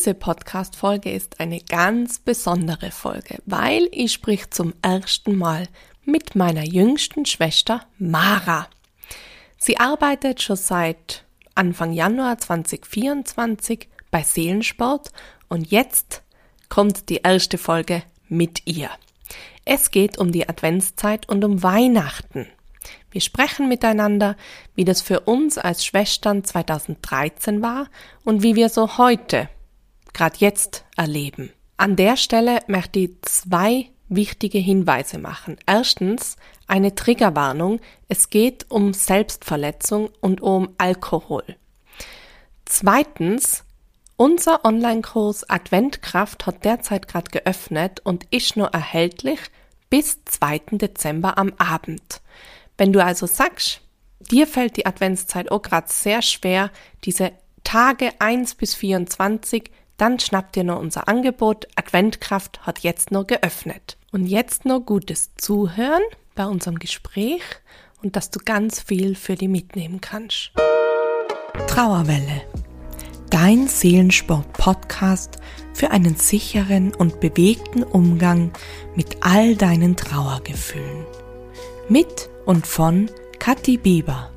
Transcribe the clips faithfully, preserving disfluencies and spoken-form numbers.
Diese Podcast-Folge ist eine ganz besondere Folge, weil ich sprich zum ersten Mal mit meiner jüngsten Schwester Mara. Sie arbeitet schon seit Anfang Januar zwanzig vierundzwanzig bei Seelensport und jetzt kommt die erste Folge mit ihr. Es geht um die Adventszeit und um Weihnachten. Wir sprechen miteinander, wie das für uns als Schwestern zweitausenddreizehn war und wie wir so heute, gerade jetzt, erleben. An der Stelle möchte ich zwei wichtige Hinweise machen. Erstens eine Triggerwarnung. Es geht um Selbstverletzung und um Alkohol. Zweitens, unser Online-Kurs Adventkraft hat derzeit gerade geöffnet und ist nur erhältlich bis zweiten Dezember am Abend. Wenn du also sagst, dir fällt die Adventszeit auch gerade sehr schwer, diese Tage eins bis vierundzwanzig, dann schnapp dir noch unser Angebot. Adventkraft hat jetzt noch geöffnet. Und jetzt noch gutes Zuhören bei unserem Gespräch und dass du ganz viel für dich mitnehmen kannst. Trauerwelle. Dein Seelensport-Podcast für einen sicheren und bewegten Umgang mit all deinen Trauergefühlen. Mit und von Kathi Bieber.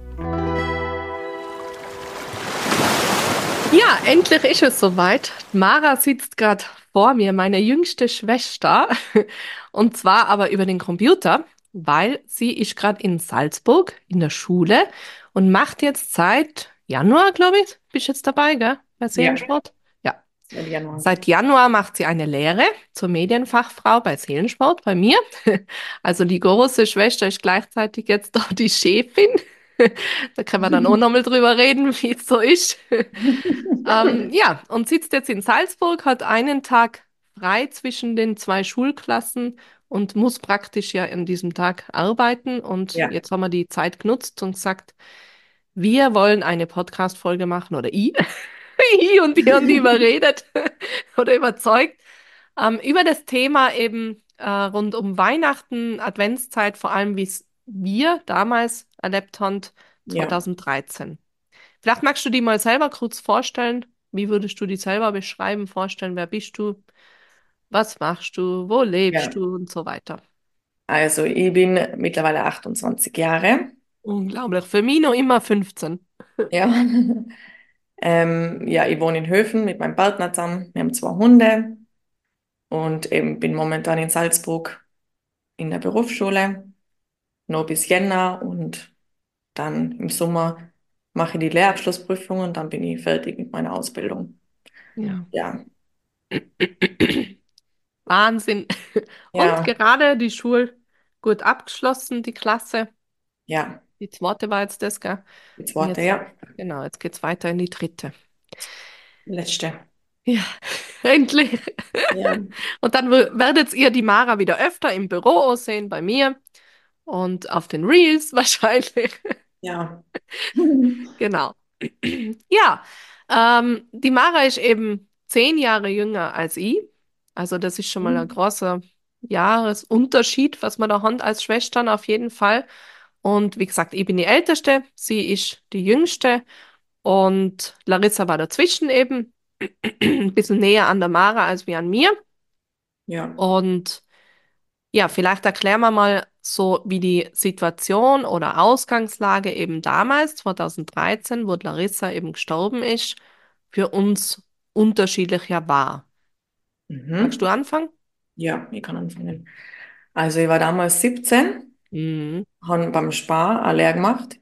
Ja, endlich ist es soweit. Mara sitzt gerade vor mir, meine jüngste Schwester, und zwar aber über den Computer, weil sie ist gerade in Salzburg in der Schule und macht jetzt seit Januar, glaube ich, bist jetzt dabei, gell, bei Seelensport? Ja. Seit Januar. Seit Januar macht sie eine Lehre zur Medienfachfrau bei Seelensport, bei mir. Also die große Schwester ist gleichzeitig jetzt auch die Chefin. Da können wir dann auch nochmal drüber reden, wie es so ist. Ähm, ja, und sitzt jetzt in Salzburg, hat einen Tag frei zwischen den zwei Schulklassen und muss praktisch ja an diesem Tag arbeiten. Und Ja, jetzt haben wir die Zeit genutzt und gesagt, wir wollen eine Podcast-Folge machen, oder ich, ich und die haben die überredet oder überzeugt, ähm, über das Thema eben äh, rund um Weihnachten, Adventszeit, vor allem wie es wir damals erlebt haben, ja. zweitausenddreizehn. Vielleicht magst du die mal selber kurz vorstellen. Wie würdest du die selber beschreiben, vorstellen? Wer bist du? Was machst du? Wo lebst Ja. du? Und so weiter. Also ich bin mittlerweile achtundzwanzig Jahre. Unglaublich. Für mich noch immer fünfzehn. Ja. Ähm, ja, ich wohne in Höfen mit meinem Partner zusammen. Wir haben zwei Hunde und eben bin momentan in Salzburg in der Berufsschule, noch bis Jänner und dann im Sommer mache ich die Lehrabschlussprüfung und dann bin ich fertig mit meiner Ausbildung. Ja. Ja, Wahnsinn. Und ja, gerade die Schule gut abgeschlossen, die Klasse. ja. Die zweite war jetzt das, gell? Jetzt Und warte, jetzt, ja. genau, jetzt geht's weiter in die dritte. Letzte. Ja, endlich. Ja, Und dann w- werdet ihr die Mara wieder öfter im Büro sehen, bei mir und auf den Reels wahrscheinlich. ja. Genau. Ja, ähm, die Mara ist eben zehn Jahre jünger als ich. Also das ist schon mal ein großer Jahresunterschied, was wir da haben als Schwestern auf jeden Fall. Und wie gesagt, ich bin die Älteste, sie ist die Jüngste und Larissa war dazwischen eben, ein bisschen näher an der Mara als wie an mir. Ja. Und ja, vielleicht erklären wir mal so, wie die Situation oder Ausgangslage eben damals, zweitausenddreizehn, wo Larissa eben gestorben ist, für uns unterschiedlich ja war. Magst du Mhm. anfangen? Ja, ich kann anfangen. Also ich war damals siebzehn, Mhm. habe beim Spar eine Lehre gemacht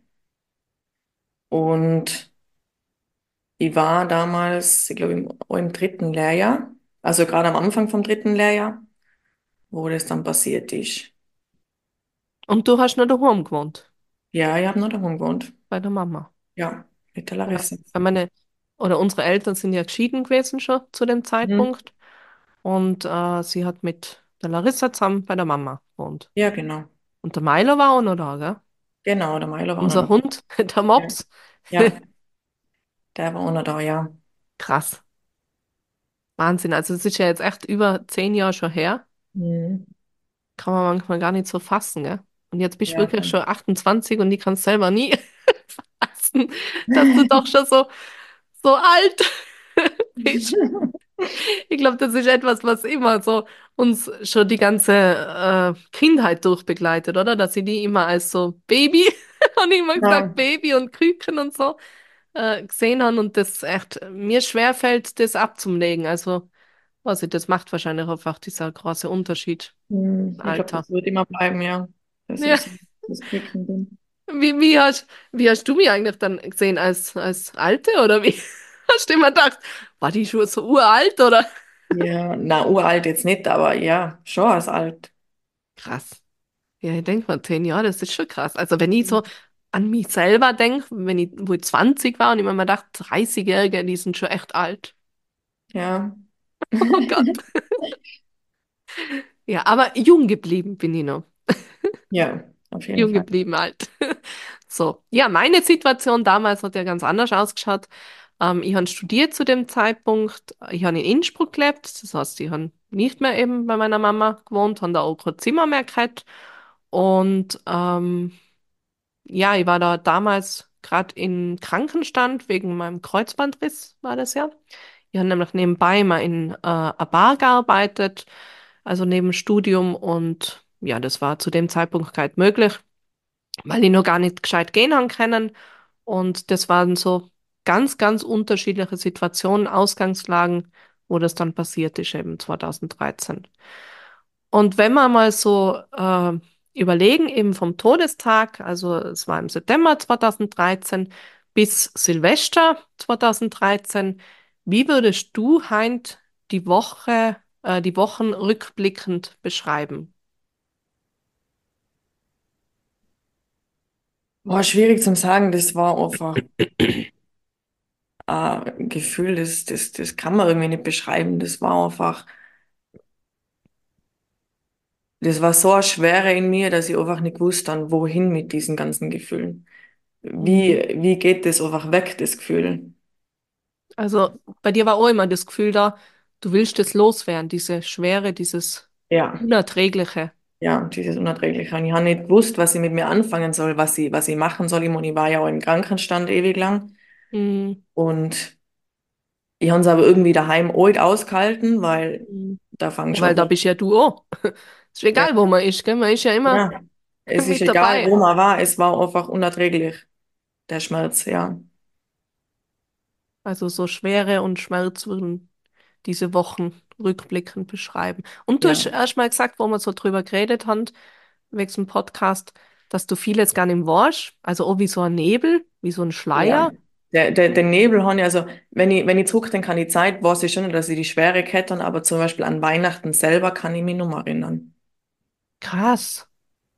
und ich war damals, ich glaube, im, im dritten Lehrjahr, also gerade am Anfang vom dritten Lehrjahr, wo das dann passiert ist. Und du hast noch daheim gewohnt, Ja, ich habe noch daheim gewohnt. bei der Mama. Ja, mit der Ja. Larissa. Weil meine, oder unsere Eltern sind ja geschieden gewesen schon zu dem Mhm. Zeitpunkt. Und äh, sie hat mit der Larissa zusammen bei der Mama gewohnt. Ja, genau. Und der Milo war auch noch da, gell? Genau, der Milo war auch noch Unser da. Hund, der Ja, Mops. ja, der war auch noch da, ja. Krass. Wahnsinn. Also es ist ja jetzt echt über zehn Jahre schon her. Mhm. Kann man manchmal gar nicht so fassen, gell? Und jetzt bist du Ja, wirklich schon achtundzwanzig und die kannst selber nie fassen, dass du doch schon so, so alt bist. Ich glaube, das ist etwas, was immer so uns schon die ganze äh, Kindheit durchbegleitet, oder? Dass sie die immer als so Baby, und immer gesagt, Ja. Baby und Küken und so äh, gesehen haben und das echt mir schwerfällt, das abzulegen. Also, weiß ich, das macht wahrscheinlich einfach dieser große Unterschied Hm, im ich glaube, Alter. das wird immer bleiben, ja. Dass Ja, ich so das Küken bin. wie, wie hast, wie hast du mich eigentlich dann gesehen als, als Alte oder wie? Hast du immer gedacht, war die schon so uralt oder? Ja, na, uralt jetzt nicht, aber ja, schon als alt. Krass. Ja, ich denke mal, zehn Jahre, das ist schon krass. Also wenn ich so an mich selber denke, wenn ich, wo ich zwanzig war und ich mir mal dachte, dreißig-Jährige, die sind schon echt alt. Ja. Oh Gott. Ja, aber jung geblieben bin ich noch. Ja, auf jeden Jung Fall. geblieben alt. So, ja, meine Situation damals hat ja ganz anders ausgeschaut. Ähm, ich habe studiert zu dem Zeitpunkt. Ich habe in Innsbruck gelebt. Das heißt, ich habe nicht mehr eben bei meiner Mama gewohnt, habe da auch kein Zimmer mehr gehabt. Und ähm, ja, ich war da damals gerade in Krankenstand wegen meinem Kreuzbandriss, war das ja. Ich habe nämlich nebenbei mal in äh, einer Bar gearbeitet, also neben dem Studium. Und ja, das war zu dem Zeitpunkt gar nicht möglich, weil ich noch gar nicht gescheit gehen haben können. Und das waren so ganz, ganz unterschiedliche Situationen, Ausgangslagen, wo das dann passiert ist, eben zwanzig dreizehn. Und wenn wir mal so äh, überlegen, eben vom Todestag, also es war im September zwanzig dreizehn bis Silvester zwanzig dreizehn, wie würdest du, Heint, die Woche, äh, die Wochen rückblickend beschreiben? War schwierig zu sagen, das war einfach ein Gefühl, das, das, das kann man irgendwie nicht beschreiben. Das war einfach, das war so eine Schwere in mir, dass ich einfach nicht wusste, dann wohin mit diesen ganzen Gefühlen. Wie, Mhm. wie geht das einfach weg, das Gefühl? Also bei dir war auch immer das Gefühl da, du willst es loswerden, diese Schwere, dieses Ja, Unerträgliche. ja, dieses Unerträgliche. Und ich habe nicht gewusst, was ich mit mir anfangen soll, was ich, was ich machen soll. Ich meine, ich war ja auch im Krankenstand ewig lang. Mhm. Und ich habe es aber irgendwie daheim alt ausgehalten, weil Mhm. da fangst Ja, du weil da einfach, bist ja du auch. Ist ja, egal, wo man ist, gell? Man ist ja immer ja, es ist mit egal, dabei. wo man war, es war einfach unerträglich, der Schmerz, ja. Also so Schwere und Schmerz würden diese Wochen rückblickend beschreiben. Und du hast Ja, erst mal gesagt, wo wir so drüber geredet haben, wegen dem Podcast, dass du vieles gar nicht weißt. Also auch wie so ein Nebel, wie so ein ja. Schleier. Der, der, den Nebel habe ich, also, wenn ich, wenn ich zurückdenke an die Zeit, weiß ich schon, dass ich die Schwere hätte, aber zum Beispiel an Weihnachten selber kann ich mich noch mal erinnern. Krass.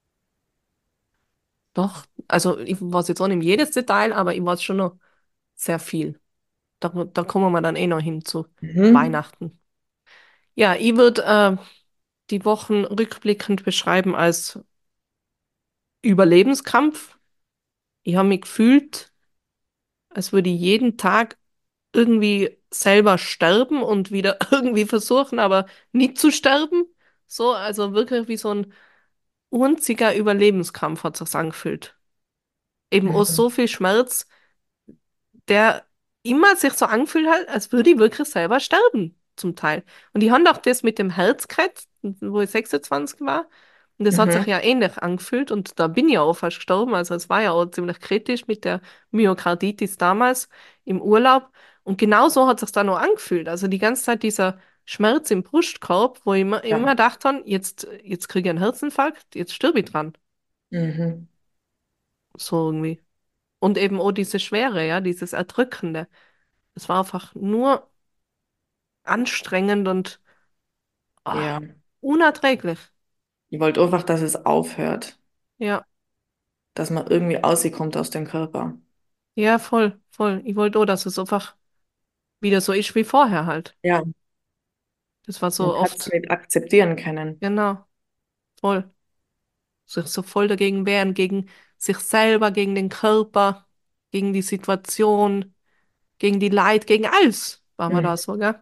Doch. Also ich weiß jetzt auch nicht jedes Detail, aber ich weiß schon noch sehr viel. Da, da kommen wir dann eh noch hin zu Mhm. Weihnachten. Ja, ich würde äh, die Wochen rückblickend beschreiben als Überlebenskampf. Ich habe mich gefühlt, als würde ich jeden Tag irgendwie selber sterben und wieder irgendwie versuchen, aber nicht zu sterben. So, also wirklich wie so ein einziger Überlebenskampf hat sich angefühlt. Eben auch Mhm. so viel Schmerz, der immer sich so angefühlt hat, als würde ich wirklich selber sterben, zum Teil. Und ich habe auch das mit dem Herz gehabt, wo ich sechsundzwanzig war. Und das hat sich Mhm. ja ähnlich angefühlt und da bin ich ja auch fast gestorben. Also es war ja auch ziemlich kritisch mit der Myokarditis damals im Urlaub. Und genau so hat sich dann auch angefühlt. Also die ganze Zeit dieser Schmerz im Brustkorb, wo ich immer, Ja. immer dachte, han, jetzt, jetzt kriege ich einen Herzinfarkt, jetzt stirb ich dran. Mhm. So irgendwie. Und eben auch diese Schwere, ja, dieses Erdrückende. Es war einfach nur anstrengend und ah, Ja. unerträglich. Ich wollte einfach, dass es aufhört, Ja, dass man irgendwie rauskommt aus dem Körper. ja, voll, voll. Ich wollte auch, dass es einfach wieder so ist wie vorher halt. Ja, Das war man so hat es oft, nicht akzeptieren können. genau, voll. Sich so voll dagegen wehren, gegen sich selber, gegen den Körper, gegen die Situation, gegen die Leid, gegen alles war man Mhm. da so, gell?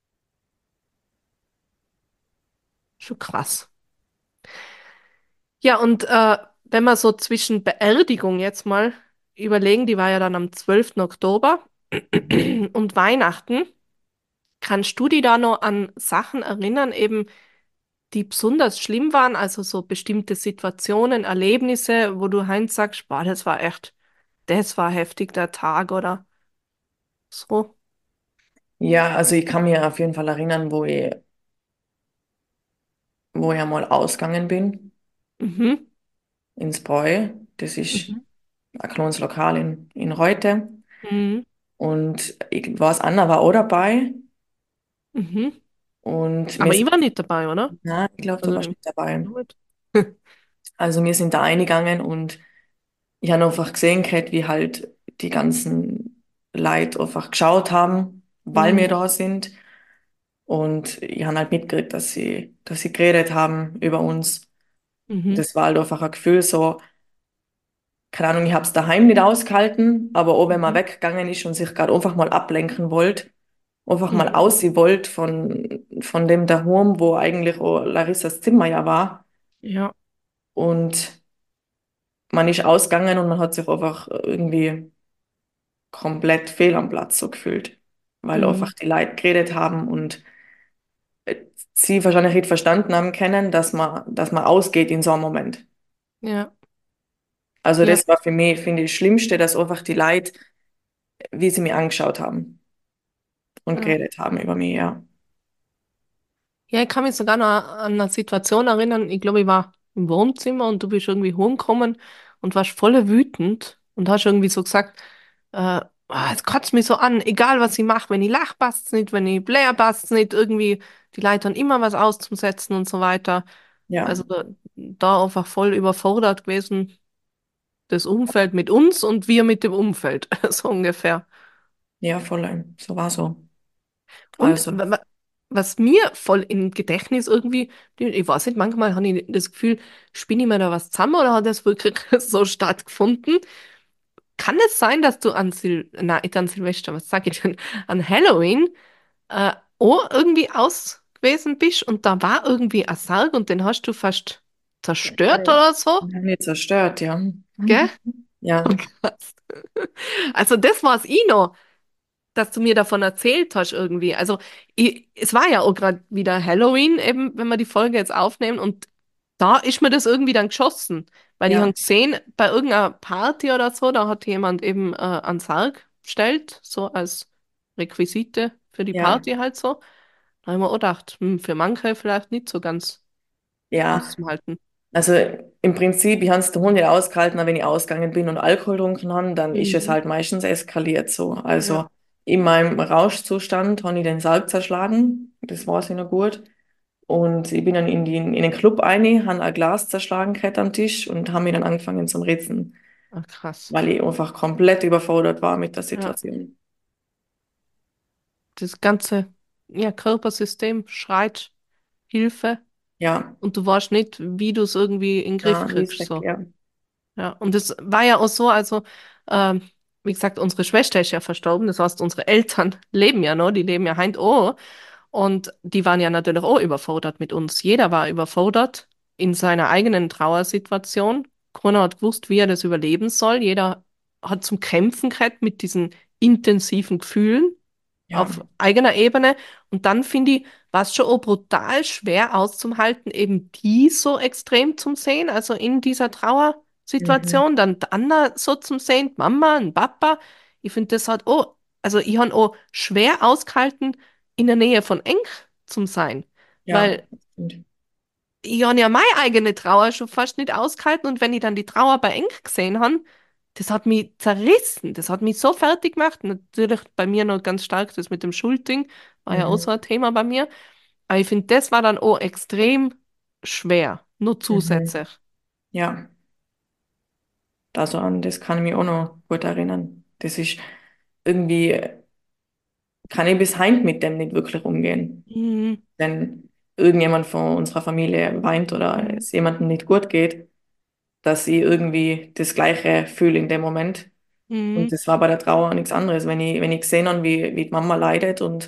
Schon krass. Ja, und äh, wenn wir so zwischen Beerdigung jetzt mal überlegen, die war ja dann am zwölften Oktober und Weihnachten. Kannst du dich da noch an Sachen erinnern, eben, die besonders schlimm waren, also so bestimmte Situationen, Erlebnisse, wo du heim sagst, boah, das war echt, das war heftig, der Tag oder so? Ja, also ich kann mich auf jeden Fall erinnern, wo ich, wo ich einmal ausgegangen bin Mhm, ins Bräu. Das ist mhm, ein kleines Lokal in, in Reute. mhm, Und ich weiß, Anna war auch dabei. mhm. Und wir Aber ich sind, war nicht dabei, oder? na, ich glaube, du Also, warst nicht dabei. nicht. Also wir sind da eingegangen und ich habe einfach gesehen, gehabt, wie halt die ganzen Leute einfach geschaut haben, weil wir Mhm, da sind. Und ich habe halt mitgekriegt, dass sie, dass sie geredet haben über uns. Und mhm, das war halt einfach ein Gefühl so, keine Ahnung, ich habe es daheim nicht ausgehalten, aber auch wenn man mhm, weggegangen ist und sich gerade einfach mal ablenken wollte, einfach mal mhm. aussehen wollte von, von dem daheim, wo eigentlich auch Larissas Zimmer ja war. Ja, Und man ist ausgegangen und man hat sich einfach irgendwie komplett fehl am Platz so gefühlt, weil mhm, einfach die Leute geredet haben und äh, sie wahrscheinlich nicht verstanden haben können, dass man, dass man ausgeht in so einem Moment. ja, Also ja, das war für mich, finde ich, das Schlimmste, dass einfach die Leute, wie sie mich angeschaut haben und ja. geredet haben über mich, ja. Ja, ich kann mich sogar noch an eine Situation erinnern. Ich glaube, ich war im Wohnzimmer und du bist irgendwie rumgekommen und warst voll wütend und hast irgendwie so gesagt, äh, "Ah, es kotzt mich so an, egal was ich mache, wenn ich lach, passt's nicht, wenn ich blär, passt's nicht, irgendwie, die Leute haben immer was auszusetzen und so weiter. Ja, Also da, da einfach voll überfordert gewesen, das Umfeld mit uns und wir mit dem Umfeld, so ungefähr. ja, voll. So war so. Und Also, wa- wa- was mir voll im Gedächtnis irgendwie, ich weiß nicht, manchmal habe ich das Gefühl, spinne ich mir da was zusammen oder hat das wirklich so stattgefunden? Kann es sein, dass du an Sil na, nicht an Silvester, was sag ich denn, an Halloween äh, auch irgendwie aus gewesen bist und da war irgendwie ein Sarg und den hast du fast zerstört äh, oder so, nicht zerstört, ja. gell? Ja, Und krass. Also das war's ich noch, dass du mir davon erzählt hast irgendwie. Also ich, es war ja auch gerade wieder Halloween, eben, wenn wir die Folge jetzt aufnehmen und da ist mir das irgendwie dann geschossen, weil ich ja, habe gesehen, bei irgendeiner Party oder so, da hat jemand eben äh, einen Sarg bestellt, so als Requisite für die ja, Party halt so. Da habe ich mir auch gedacht, hm, für manche vielleicht nicht so ganz ja. auszuhalten. Also im Prinzip, ich habe es den Hund nicht ausgehalten, aber wenn ich ausgegangen bin und Alkohol getrunken habe, dann ist es Mhm. halt meistens eskaliert so. Ja, Also in meinem Rauschzustand habe ich den Sarg zerschlagen, das war ich noch gut. Und ich bin dann in, die, in den Club rein, habe ein Glas zerschlagen gehabt am Tisch und habe mich dann angefangen zum Ritzen, ach, krass. weil ich einfach komplett überfordert war mit der Ja, Situation. das ganze ja, Körpersystem schreit Hilfe. Ja, Und du weißt nicht, wie du es irgendwie in den Griff ja, wie kriegst. gesagt, So. ja. Ja. Und es war ja auch so, also, ähm, wie gesagt, unsere Schwester ist ja verstorben, das heißt, unsere Eltern leben ja noch, die leben ja heint auch. Und die waren ja natürlich auch überfordert mit uns. Jeder war überfordert in seiner eigenen Trauersituation. Keiner hat gewusst, wie er das überleben soll. Jeder hat zum Kämpfen gehabt mit diesen intensiven Gefühlen Ja, auf eigener Ebene. Und dann finde ich, war es schon auch brutal schwer auszuhalten, eben die so extrem zum Sehen, also in dieser mhm. Trauersituation, dann die anderen so zum Sehen, die Mama, ein Papa. Ich finde, das hat auch, also ich habe auch schwer ausgehalten, in der Nähe von Enk zum Sein. Ja, Weil stimmt. ich habe ja meine eigene Trauer schon fast nicht ausgehalten und wenn ich dann die Trauer bei Enk gesehen habe, das hat mich zerrissen, das hat mich so fertig gemacht. Natürlich bei mir noch ganz stark das mit dem Schuldding, war ja auch Mhm. so ein Thema bei mir. Aber ich finde, das war dann auch extrem schwer, nur Mhm. zusätzlich. Ja, also an das kann ich mich auch noch gut erinnern. Das ist irgendwie, kann ich bis heint mit dem nicht wirklich umgehen. Mhm. Wenn irgendjemand von unserer Familie weint oder Mhm. es jemandem nicht gut geht, dass ich irgendwie das Gleiche fühle in dem Moment. Und Mhm. das war bei der Trauer nichts anderes. Wenn ich, wenn ich gesehen habe, wie, wie die Mama leidet und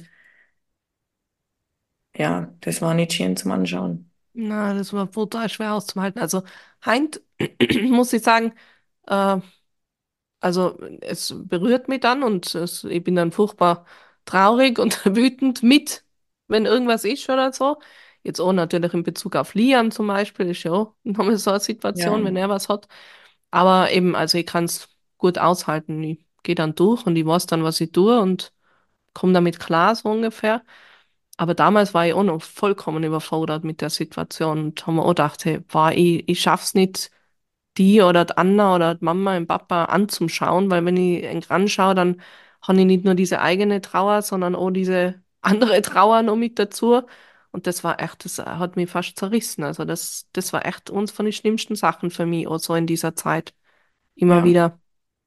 ja, das war nicht schön zum Anschauen. Na, das war brutal schwer auszuhalten. Also, Heint, muss ich sagen, äh, also es berührt mich dann und es, ich bin dann furchtbar traurig und wütend mit, wenn irgendwas ist oder so. Jetzt auch natürlich in Bezug auf Liam zum Beispiel, ist ja auch nochmal so eine Situation, Ja, wenn er was hat. Aber eben, also ich kann es gut aushalten. Ich gehe dann durch und ich weiß dann, was ich tue und komme damit klar, so ungefähr. Aber damals war ich auch noch vollkommen überfordert mit der Situation und habe mir auch gedacht, hey, boah, ich, ich schaff's nicht, die oder die Anna oder die Mama und Papa anzuschauen, weil wenn ich eng anschaue, dann habe ich nicht nur diese eigene Trauer, sondern auch diese andere Trauer noch mit dazu. Und das war echt, das hat mich fast zerrissen. Also das, das war echt eins von den schlimmsten Sachen für mich, auch so in dieser Zeit. Immer ja, wieder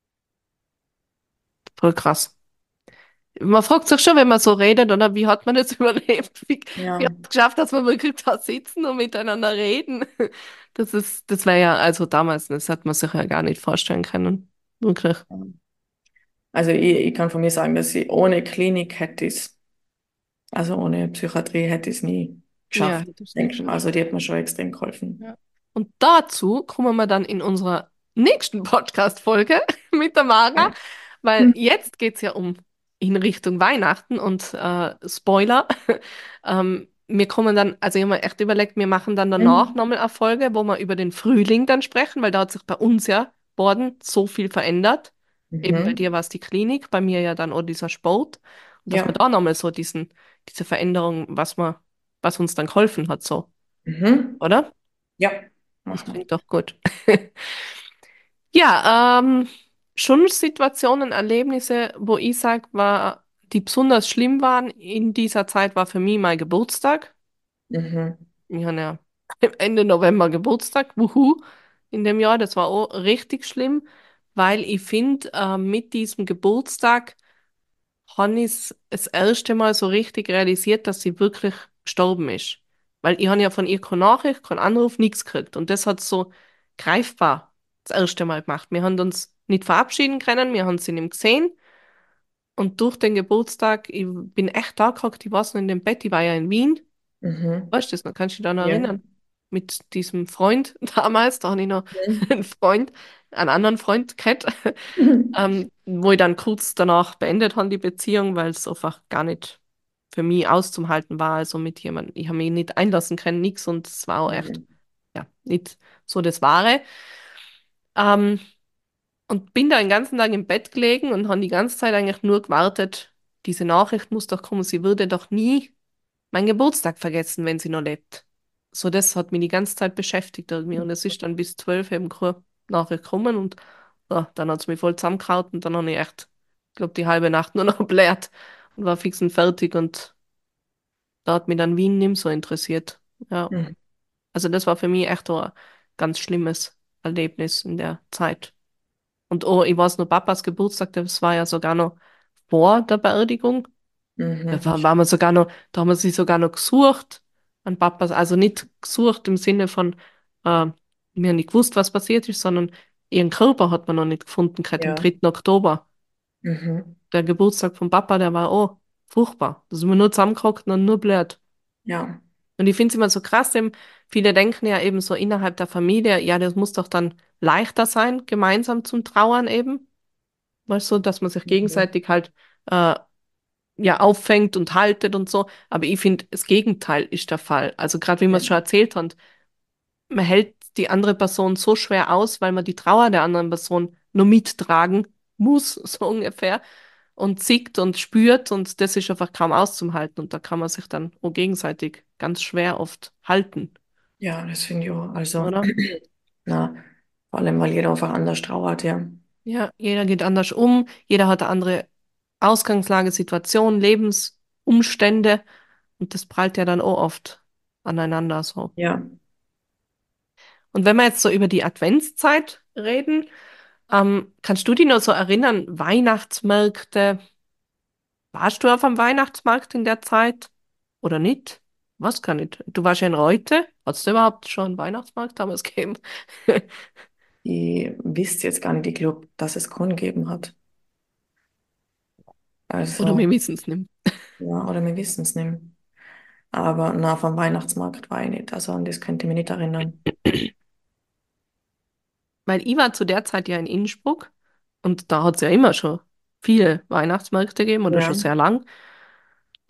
voll krass. Man fragt sich schon, wenn man so redet, oder wie hat man das überlebt? Wie, wie ja. hat man es geschafft, dass wir wirklich da sitzen und miteinander reden? Das ist, das wäre ja, also damals, das hat man sich ja gar nicht vorstellen können. Wirklich. Also ich, ich kann von mir sagen, dass ich ohne Klinik hätte es, also ohne Psychiatrie hätte ich es nie Ja, geschafft. hätte ich Denk nicht schon. Also geschafft. die hat mir schon extrem geholfen. Ja. Und dazu kommen wir dann in unserer nächsten Podcast-Folge mit der Mara, weil Hm. jetzt geht's ja um in Richtung Weihnachten und äh, Spoiler, ähm, wir kommen dann, also ich habe mir echt überlegt, wir machen dann danach Mhm. nochmal eine Folge, wo wir über den Frühling dann sprechen, weil da hat sich bei uns ja worden so viel verändert. Eben bei dir Mhm. war es die Klinik, bei mir ja dann auch dieser Sport. Und dass wir Ja. da nochmal so diesen, diese Veränderung, was man, was uns dann geholfen hat, so, Mhm. oder? Ja. Das Machen klingt doch gut. Ja, ähm, schon Situationen, Erlebnisse, wo ich sage, war, die besonders schlimm waren in dieser Zeit, war für mich mein Geburtstag. wir. Mhm. Ich habe ja Ende November Geburtstag, wuhu, in dem Jahr. Das war auch richtig schlimm, weil ich finde, äh, mit diesem Geburtstag habe ich das erste Mal so richtig realisiert, dass sie wirklich gestorben ist. Weil ich habe ja von ihr keine Nachricht, keinen Anruf, nichts gekriegt. Und das hat so greifbar das erste Mal gemacht. Wir haben uns nicht verabschieden können, wir haben sie nicht gesehen. Und durch den Geburtstag, ich bin echt da gehockt, ich war so in dem Bett, ich war ja in Wien. Mhm. Weißt du das noch? Kannst du dich da noch Ja. erinnern? Mit diesem Freund damals, da habe ich noch Mhm. einen Freund, einen anderen Freund gehabt, ähm, wo ich dann kurz danach beendet habe, die Beziehung, weil es einfach gar nicht für mich auszuhalten war. Also mit jemandem, ich habe mich nicht einlassen können, nix und es war auch echt, Mhm. ja, nicht so das Wahre. Ähm, und bin da den ganzen Tag im Bett gelegen und habe die ganze Zeit eigentlich nur gewartet, diese Nachricht muss doch kommen, sie würde doch nie meinen Geburtstag vergessen, wenn sie noch lebt. So, das hat mich die ganze Zeit beschäftigt irgendwie. Und es ist dann bis zwölf eben keine Nachricht gekommen und ja, dann hat es mich voll zusammengehauen und dann habe ich echt, ich glaube, die halbe Nacht nur noch blärt und war fix und fertig und da hat mich dann Wien nicht mehr so interessiert. Ja, Mhm. also das war für mich echt auch ein ganz schlimmes Erlebnis in der Zeit. Und oh, ich weiß noch, Papas Geburtstag, das war ja sogar noch vor der Beerdigung. Da Mhm. war, war man sogar noch, da haben wir sie sogar noch gesucht an Papas, also nicht gesucht im Sinne von, äh, wir haben nicht gewusst, was passiert ist, sondern ihren Körper hat man noch nicht gefunden, gerade am Ja. dritten Oktober. Mhm. Der Geburtstag vom Papa, der war auch furchtbar. Da sind wir nur zusammengehockt und nur blöd. Ja. Und ich finde es immer so krass, eben, viele denken ja eben so innerhalb der Familie, ja, das muss doch dann leichter sein, gemeinsam zum Trauern eben. Weißt du, dass man sich Mhm. gegenseitig halt äh, ja auffängt und haltet und so. Aber ich finde, das Gegenteil ist der Fall. Also gerade wie wir Ja. es schon erzählt haben, man hält die andere Person so schwer aus, weil man die Trauer der anderen Person nur mittragen muss, so ungefähr, und sieht und spürt und das ist einfach kaum auszuhalten und da kann man sich dann auch gegenseitig ganz schwer oft halten, Ja, das finde ich auch. Also, oder? na, vor allem, weil jeder einfach anders trauert, ja. Ja, jeder geht anders um, jeder hat eine andere Ausgangslage, Situation, Lebensumstände und das prallt ja dann auch oft aneinander so. Ja. Und wenn wir jetzt so über die Adventszeit reden, ähm, kannst du dich noch so erinnern, Weihnachtsmärkte, warst du auf einem Weihnachtsmarkt in der Zeit oder nicht? Was kann ich? Du warst ja in Reute. Hat es überhaupt schon einen Weihnachtsmarkt damals gegeben? Ich wisst jetzt gar nicht, ich glaube, dass es Kunden gegeben hat. Oder wir Also, wissen es nicht. ja, oder wir wissen es nicht. Aber na, vom Weihnachtsmarkt war ich nicht. Also an das könnte ich mich nicht erinnern. Weil ich war zu der Zeit ja in Innsbruck und da hat es ja immer schon viele Weihnachtsmärkte gegeben oder schon Ja. sehr lang.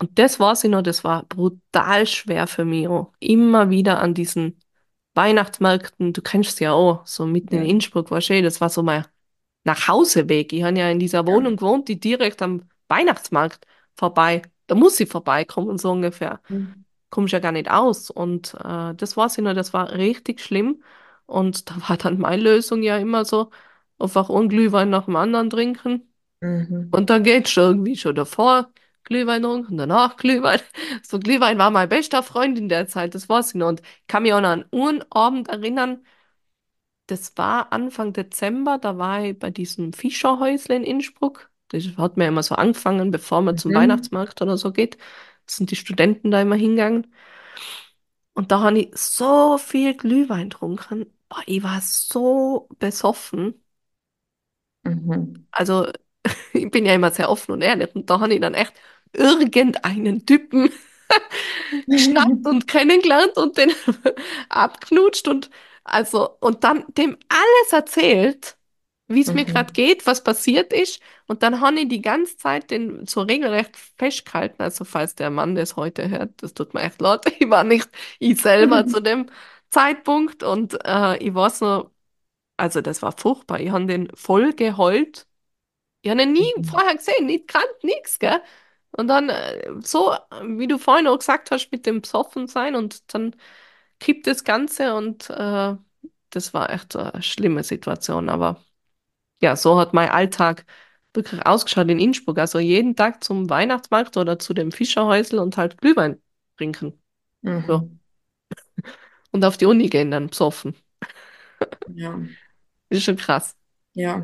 Und das weiß ich noch, das war brutal schwer für mich auch. Immer wieder an diesen Weihnachtsmärkten, du kennst es ja auch, so mitten in Ja. Innsbruck, war schön, das war so mein Nachhauseweg. Ich habe ja in dieser Ja. Wohnung gewohnt, die direkt am Weihnachtsmarkt vorbei, da muss ich vorbeikommen, so ungefähr. Mhm. Kommst ja gar nicht aus. Und äh, das weiß ich noch, das war richtig schlimm. Und da war dann meine Lösung ja immer so, einfach einen Glühwein nach dem anderen trinken. Mhm. Und dann geht's schon irgendwie schon davor Glühwein trinken, danach Glühwein. So Glühwein war mein bester Freund in der Zeit, das weiß ich noch. Und ich kann mich auch noch an einen Abend erinnern, das war Anfang Dezember, da war ich bei diesem Fischerhäusle in Innsbruck. Das hat man ja immer so angefangen, bevor man zum Mhm. Weihnachtsmarkt oder so geht. Da sind die Studenten da immer hingegangen. Und da habe ich so viel Glühwein getrunken. Boah, ich war so besoffen. Mhm. Also, ich bin ja immer sehr offen und ehrlich. Und da habe ich dann echt irgendeinen Typen geschnappt und kennengelernt und den abknutscht und also und dann dem alles erzählt, wie es mir gerade Mhm. geht, was passiert ist. Und dann habe ich die ganze Zeit den so regelrecht festgehalten. Also falls der Mann das heute hört, das tut mir echt leid. Ich war nicht ich selber zu dem Zeitpunkt und äh, ich weiß noch, also das war furchtbar. Ich habe den voll geheult. Ich habe ihn nie Mhm. vorher gesehen, nicht kannt, nichts, gell? Und dann, äh, so, wie du vorhin auch gesagt hast, mit dem Besoffensein und dann kippt das Ganze und äh, das war echt eine schlimme Situation. Aber ja, so hat mein Alltag wirklich ausgeschaut in Innsbruck. Also jeden Tag zum Weihnachtsmarkt oder zu dem Fischerhäusl und halt Glühwein trinken. So. Mhm. Und auf die Uni gehen dann besoffen. Ja. Ist schon krass. Ja.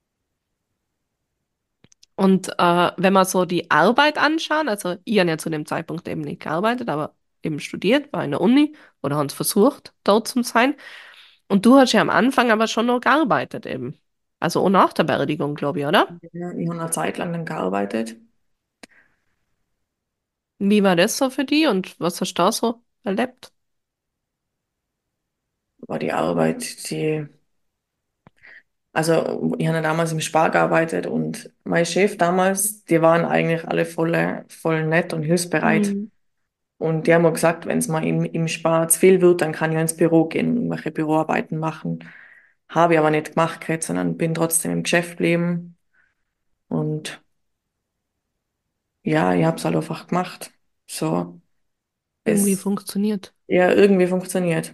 Und äh, wenn wir so die Arbeit anschauen, also ich habe ja zu dem Zeitpunkt eben nicht gearbeitet, aber eben studiert, war in der Uni oder haben es versucht, dort zu sein. Und du hast ja am Anfang aber schon noch gearbeitet eben. Also auch nach der Beerdigung, glaube ich, oder? Ja, ich habe eine Zeit lang dann gearbeitet. Wie war das so für dich und was hast du da so erlebt? War die Arbeit, die, also ich habe damals im Spar gearbeitet und mein Chef damals, die waren eigentlich alle voll, voll nett und hilfsbereit. Mhm. Und die haben mir gesagt, wenn es mal im, im Spar zu viel wird, dann kann ich ins Büro gehen und irgendwelche Büroarbeiten machen. Habe ich aber nicht gemacht, gehabt, sondern bin trotzdem im Geschäft geblieben. Und ja, ich habe es halt einfach gemacht. So, Irgendwie es funktioniert. ja irgendwie funktioniert.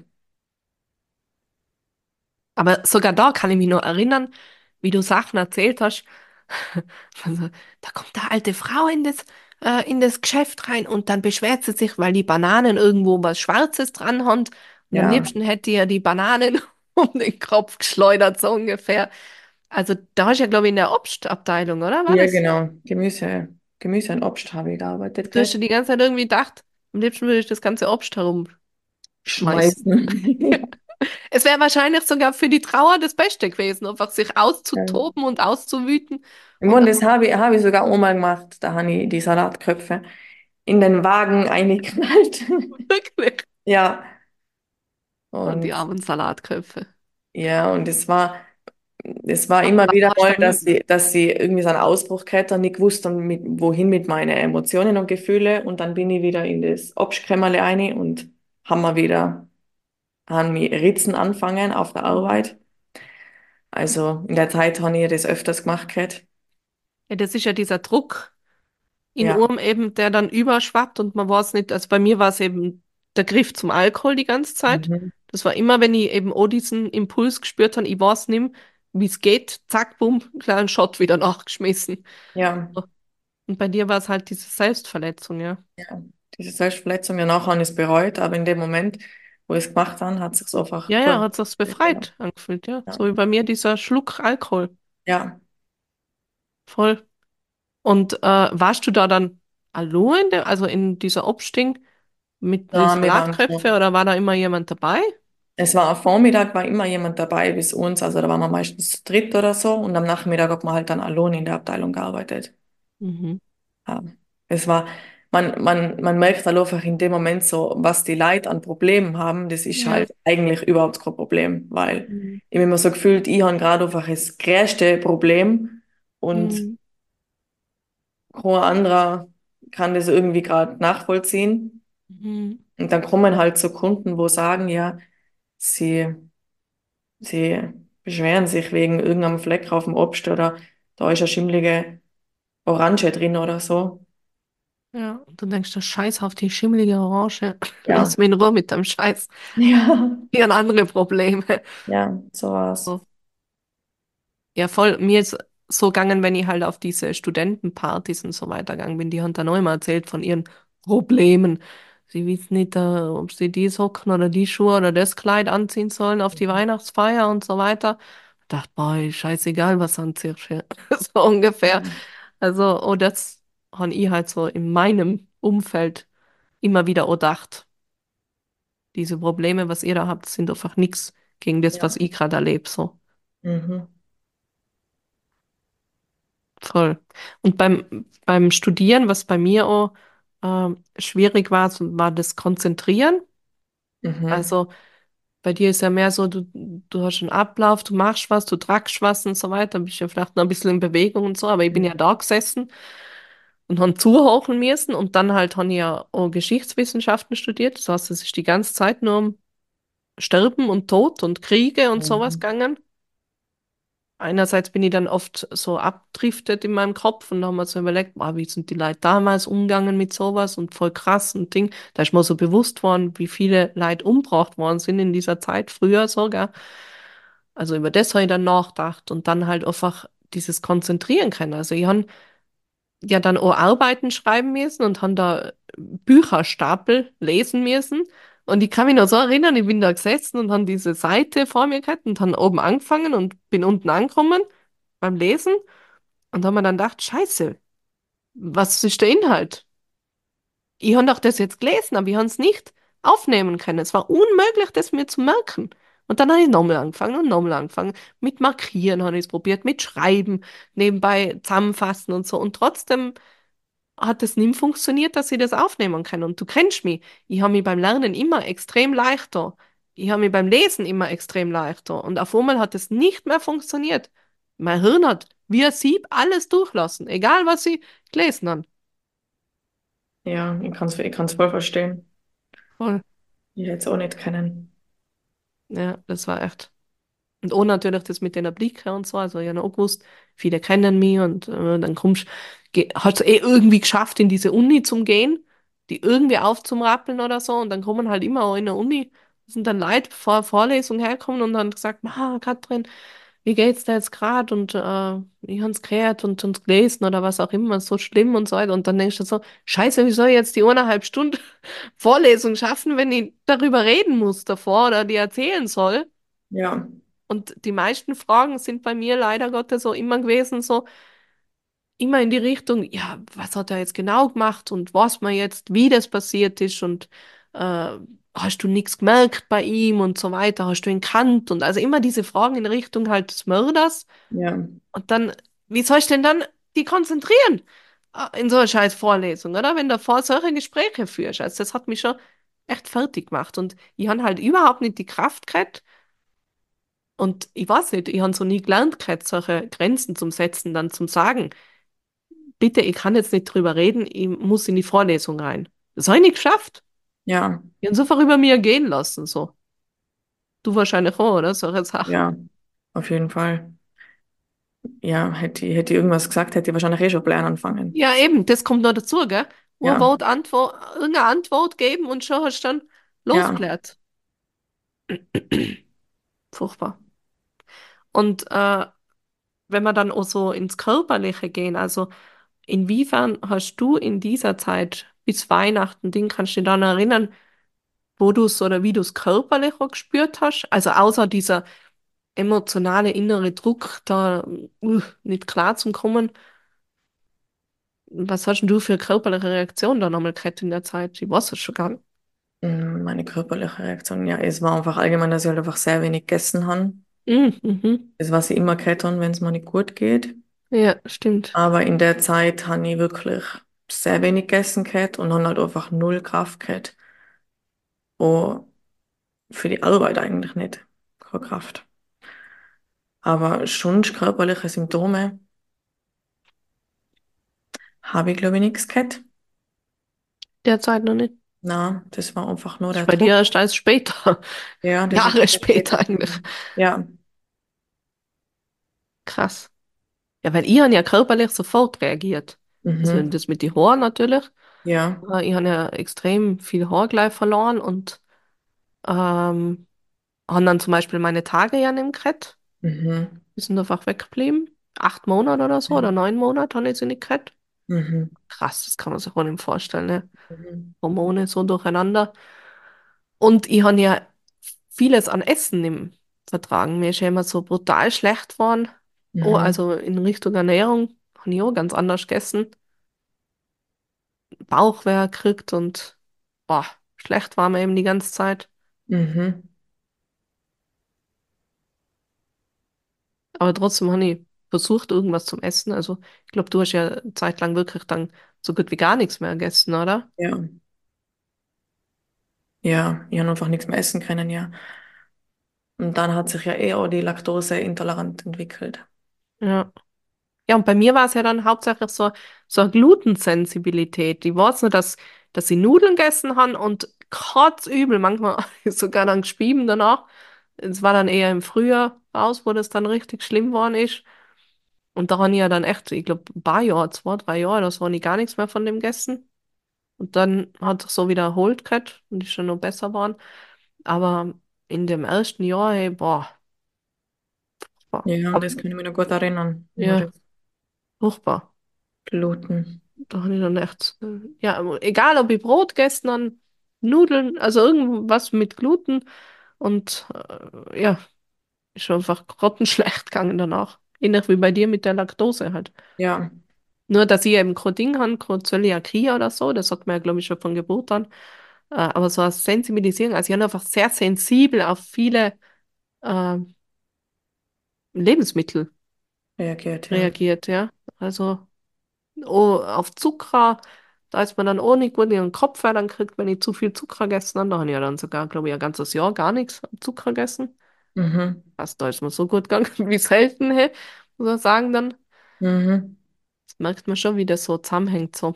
Aber sogar da kann ich mich noch erinnern, wie du Sachen erzählt hast. Also, da kommt eine alte Frau in das, äh, in das Geschäft rein und dann beschwert sie sich, weil die Bananen irgendwo was Schwarzes dran haben. Und am Ja, liebsten hätte ihr die Bananen um den Kopf geschleudert, so ungefähr. Also, da ist ja, glaube ich, in der Obstabteilung, oder? War ja, das? genau. Gemüse, Gemüse und Obst habe ich gearbeitet, Du hast gehabt. ja die ganze Zeit irgendwie gedacht, am liebsten würde ich das ganze Obst herumschmeißen. Schmeißen. Es wäre wahrscheinlich sogar für die Trauer das Beste gewesen, einfach sich Ja. auszutoben und auszuwüten. Ich Und meine, das habe ich, habe ich sogar einmal gemacht. Da habe ich die Salatköpfe in den Wagen eingeknallt. wirklich. Ja, Und die und armen Salatköpfe. ja, und es war, es war Aber immer was wieder hast du mal, dann dass gemacht? sie, dass sie irgendwie so einen Ausbruch gehabt haben, nicht gewusst haben, mit, wohin mit meinen Emotionen und Gefühle. Und dann bin ich wieder in das Obstkämmerle rein und haben wir wieder, haben wir Ritzen anfangen auf der Mhm. Arbeit. Also in der Zeit habe ich das öfters gemacht gehabt. Ja, das ist ja dieser Druck in Ja. Urm eben, der dann überschwappt und man weiß nicht, also bei mir war es eben der Griff zum Alkohol die ganze Zeit. Mhm. Das war immer, wenn ich eben auch diesen Impuls gespürt habe, ich weiß nicht mehr, wie es geht, zack, bumm, kleinen Shot wieder nachgeschmissen. Ja. So. Und bei dir war es halt diese Selbstverletzung, ja. Ja, diese Selbstverletzung, ja, nachher habe ich es bereut, aber in dem Moment, wo ich es gemacht habe, hat es sich einfach Ja, ja, cool. hat sich befreit angefühlt, ja. Ja, So wie bei mir dieser Schluck Alkohol. ja, Voll. Und äh, warst du da dann allein, in der- also in dieser Obsting mit den na, wir waren Salatköpfe schon. oder war da immer jemand dabei? Es war am Vormittag, war immer jemand dabei bis uns, also da waren wir meistens zu dritt oder so und am Nachmittag hat man halt dann allein in der Abteilung gearbeitet. Mhm. Ja. Es war, man, man, man merkt halt einfach in dem Moment so, was die Leute an Problemen haben, das ist Ja. halt eigentlich überhaupt kein Problem, weil Mhm. ich habe immer so gefühlt, ich habe gerade einfach das größte Problem und Mhm. kein anderer. kann das irgendwie gerade nachvollziehen. Mhm. Und dann kommen halt so Kunden, wo sagen, ja, sie, sie beschweren sich wegen irgendeinem Fleck auf dem Obst oder da ist eine schimmlige Orange drin oder so. Ja, und du denkst, das Scheiß auf die schimmelige Orange. Ja, Lass mich in Ruhe mit dem Scheiß. ja, Hier haben andere Probleme. ja, sowas. So. Ja, voll. Mir ist so gegangen, wenn ich halt auf diese Studentenpartys und so weiter gegangen bin. Die haben dann auch immer erzählt von ihren Problemen. Sie wissen nicht, äh, ob sie die Socken oder die Schuhe oder das Kleid anziehen sollen auf die Weihnachtsfeier und so weiter. Ich dachte, boah, ist scheißegal, was anziehst. Ja. So ungefähr. Ja, Also, oh, das habe ich halt so in meinem Umfeld immer wieder auch gedacht. Diese Probleme, was ihr da habt, sind einfach nichts gegen das, was ja. ich gerade erlebe. So. Mhm. Voll. Und beim, beim Studieren, was bei mir auch ähm, schwierig war, so war das Konzentrieren. Mhm. Also bei dir ist ja mehr so, du, du hast einen Ablauf, du machst was, du tragst was und so weiter, bist ja vielleicht noch ein bisschen in Bewegung und so, aber ich bin ja da gesessen und habe zuhören müssen und dann halt habe ich ja auch Geschichtswissenschaften studiert. Das heißt, es ist die ganze Zeit nur um Sterben und Tod und Kriege und sowas Mhm. gegangen. Einerseits bin ich dann oft so abdriftet in meinem Kopf und habe mir so überlegt, boah, wie sind die Leute damals umgegangen mit sowas und voll krass und Ding. Da ist mir so bewusst worden, wie viele Leute umgebracht worden sind in dieser Zeit, früher sogar. Also über das habe ich dann nachgedacht und dann halt einfach dieses Konzentrieren können. Also ich habe ja dann auch Arbeiten schreiben müssen und habe da Bücherstapel lesen müssen. Und ich kann mich noch so erinnern, ich bin da gesessen und habe diese Seite vor mir gehabt und habe oben angefangen und bin unten angekommen beim Lesen und habe mir dann gedacht, Scheiße, was ist der Inhalt? Ich habe doch das jetzt gelesen, aber ich habe es nicht aufnehmen können. Es war unmöglich, das mir zu merken. Und dann habe ich nochmal angefangen und nochmal angefangen. Mit Markieren habe ich es probiert, mit Schreiben, nebenbei zusammenfassen und so. Und trotzdem hat es nicht funktioniert, dass ich das aufnehmen kann. Und du kennst mich. Ich habe mich beim Lernen immer extrem leichter. Ich habe mich beim Lesen immer extrem leichter. Und auf einmal hat es nicht mehr funktioniert. Mein Hirn hat wie ein Sieb alles durchlassen, egal was ich gelesen habe. Ja, ich kann es ich kann's voll verstehen. Voll. Ich hätte es auch nicht kennen. Ja, das war echt. Und auch natürlich das mit den Blicken und so. Also, ich habe auch gewusst, viele kennen mich und äh, dann kommst du, hat es eh irgendwie geschafft, in diese Uni zu gehen, die irgendwie aufzumrappeln oder so. Und dann kommen halt immer auch in der Uni, sind dann Leute vor der Vorlesung herkommen und dann gesagt, ah, Katrin, wie geht's da jetzt gerade? Und äh, ich habe es gehört und, und gelesen oder was auch immer, so schlimm und so weiter. Und dann denkst du so, Scheiße, wie soll ich jetzt die eineinhalb Stunden Vorlesung schaffen, wenn ich darüber reden muss davor oder die erzählen soll? Ja, Und die meisten Fragen sind bei mir leider Gottes so immer gewesen, so immer in die Richtung, ja, was hat er jetzt genau gemacht und was man jetzt, wie das passiert ist und äh, hast du nichts gemerkt bei ihm und so weiter, hast du ihn kannt und also immer diese Fragen in Richtung halt des Mörders. ja, Und dann, wie soll ich denn dann die konzentrieren äh, in so einer scheiß Vorlesung, oder? Wenn du vor solche Gespräche führst. Also das hat mich schon echt fertig gemacht und ich habe halt überhaupt nicht die Kraft gehabt, und ich weiß nicht, ich habe so nie gelernt, gehabt, solche Grenzen zum Setzen, dann zum Sagen, bitte, ich kann jetzt nicht drüber reden, ich muss in die Vorlesung rein. Das habe ich nicht geschafft. ja, Ich habe es einfach über mir gehen lassen, so. Du wahrscheinlich auch, oder? Solche Sachen. ja, auf jeden Fall. Ja, hätte ich, hätte ich irgendwas gesagt, hätte ich wahrscheinlich eh schon Plan anfangen. Ja, eben, das kommt noch dazu, gell? Ja, Urwort, Antwort, irgendeine Antwort geben und schon hast du dann ja, losgeklärt. Furchtbar. Und äh, wenn wir dann auch so ins Körperliche gehen, also inwiefern hast du in dieser Zeit bis Weihnachten, Ding, kannst du dich daran erinnern, wo du es oder wie du es körperlich auch gespürt hast? Also außer dieser emotionale innere Druck, da uh, nicht klar zu kommen. Was hast denn du für körperliche Reaktion da nochmal gehabt in der Zeit? Ich weiß es schon gar nicht. mm, meine körperliche Reaktion, ja, es war einfach allgemein, dass ich halt einfach sehr wenig gegessen habe. Mhm, mhm. Das, was ich immer gehabt habe, wenn es mir nicht gut geht. Ja, stimmt. Aber in der Zeit habe ich wirklich sehr wenig gegessen gehabt und habe halt einfach null Kraft gehabt. Und für die Arbeit eigentlich nicht. Keine Kraft. Aber schon körperliche Symptome habe ich, glaube ich, nichts gehabt. Derzeit noch nicht. Na, das war einfach nur Das ist der bei dir Druck. erst alles später. Ja, das ist Jahre alles später später eigentlich. gekommen. Ja. Krass. Ja, weil ich habe ja körperlich sofort reagiert. Also Mhm. das mit den Haaren natürlich. Ja. Äh, Ich habe ja extrem viel Haar gleich verloren und ähm, habe dann zum Beispiel meine Tage ja nicht mehr gehabt. Mhm. Die sind einfach weggeblieben. Acht Monate oder so oder neun Monate habe ich sie nicht gehabt. Mhm. Krass, das kann man sich auch nicht vorstellen, ne? Mhm. Hormone so durcheinander. Und ich habe ja vieles an Essen im vertragen. Mir ist ja immer so brutal schlecht geworden. Oh, Mhm. also in Richtung Ernährung habe ich auch ganz anders gegessen. Bauchweh gekriegt und boah, schlecht war mir eben die ganze Zeit. Mhm. Aber trotzdem habe ich versucht, irgendwas zum Essen. Also ich glaube, du hast ja eine Zeit lang wirklich dann so gut wie gar nichts mehr gegessen, oder? Ja. Ja, ich habe einfach nichts mehr essen können, ja. Und dann hat sich ja eh auch die Laktose intolerant entwickelt. Ja. Ja, und bei mir war es ja dann hauptsächlich so, so eine Glutensensibilität. Ich weiß nur, dass, dass ich Nudeln gegessen habe und kotzübel, manchmal sogar dann gespieben danach. Es war dann eher im Frühjahr raus, wo das dann richtig schlimm geworden ist. Und da habe ich ja dann echt, ich glaube, ein paar Jahre, zwei, drei Jahre, das war ich gar nichts mehr von dem gegessen. Und dann hat sich so wieder erholt gehabt und ist schon noch besser geworden. Aber in dem ersten Jahr, hey, boah, boah, Ja, aber, das kann ich mich noch gut erinnern. Nur ja, das furchtbar. Gluten. Da habe ich dann echt, äh, ja, aber egal ob ich Brot gegessen habe, Nudeln, also irgendwas mit Gluten und äh, ja, ist schon einfach grottenschlecht gegangen danach. Ähnlich wie bei dir mit der Laktose halt. Ja, Nur, dass ich eben kein Ding habe, keine Zöliakie oder so, das hat man ja, glaube ich, schon von Geburt an. Äh, aber so eine Sensibilisierung, also ich habe einfach sehr sensibel auf viele äh, Lebensmittel reagiert, ja. reagiert, ja. Also oh, auf Zucker, da ist man dann auch nicht gut in den Kopf dann kriegt, wenn ich zu viel Zucker gegessen habe. Da habe ich ja dann sogar, glaube ich, ein ganzes Jahr gar nichts an Zucker gegessen. Mhm. Also da ist mir so gut gegangen wie selten, hey, muss man sagen dann. Mhm. Das merkt man schon, wie das so zusammenhängt, so.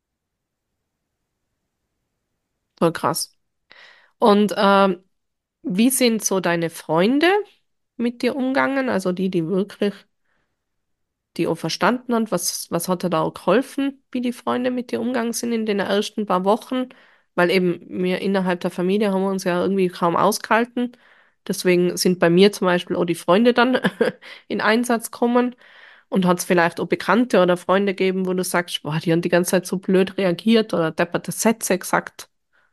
Voll krass. Und ähm, wie sind so deine Freunde mit dir umgegangen? Also die, die wirklich, die auch verstanden haben, was, was hat dir da auch geholfen, wie die Freunde mit dir umgegangen sind in den ersten paar Wochen? Weil eben wir innerhalb der Familie haben wir uns ja irgendwie kaum ausgehalten. Deswegen sind bei mir zum Beispiel auch die Freunde dann in Einsatz gekommen und hat es vielleicht auch Bekannte oder Freunde gegeben, wo du sagst, boah, die haben die ganze Zeit so blöd reagiert oder depperte Sätze gesagt.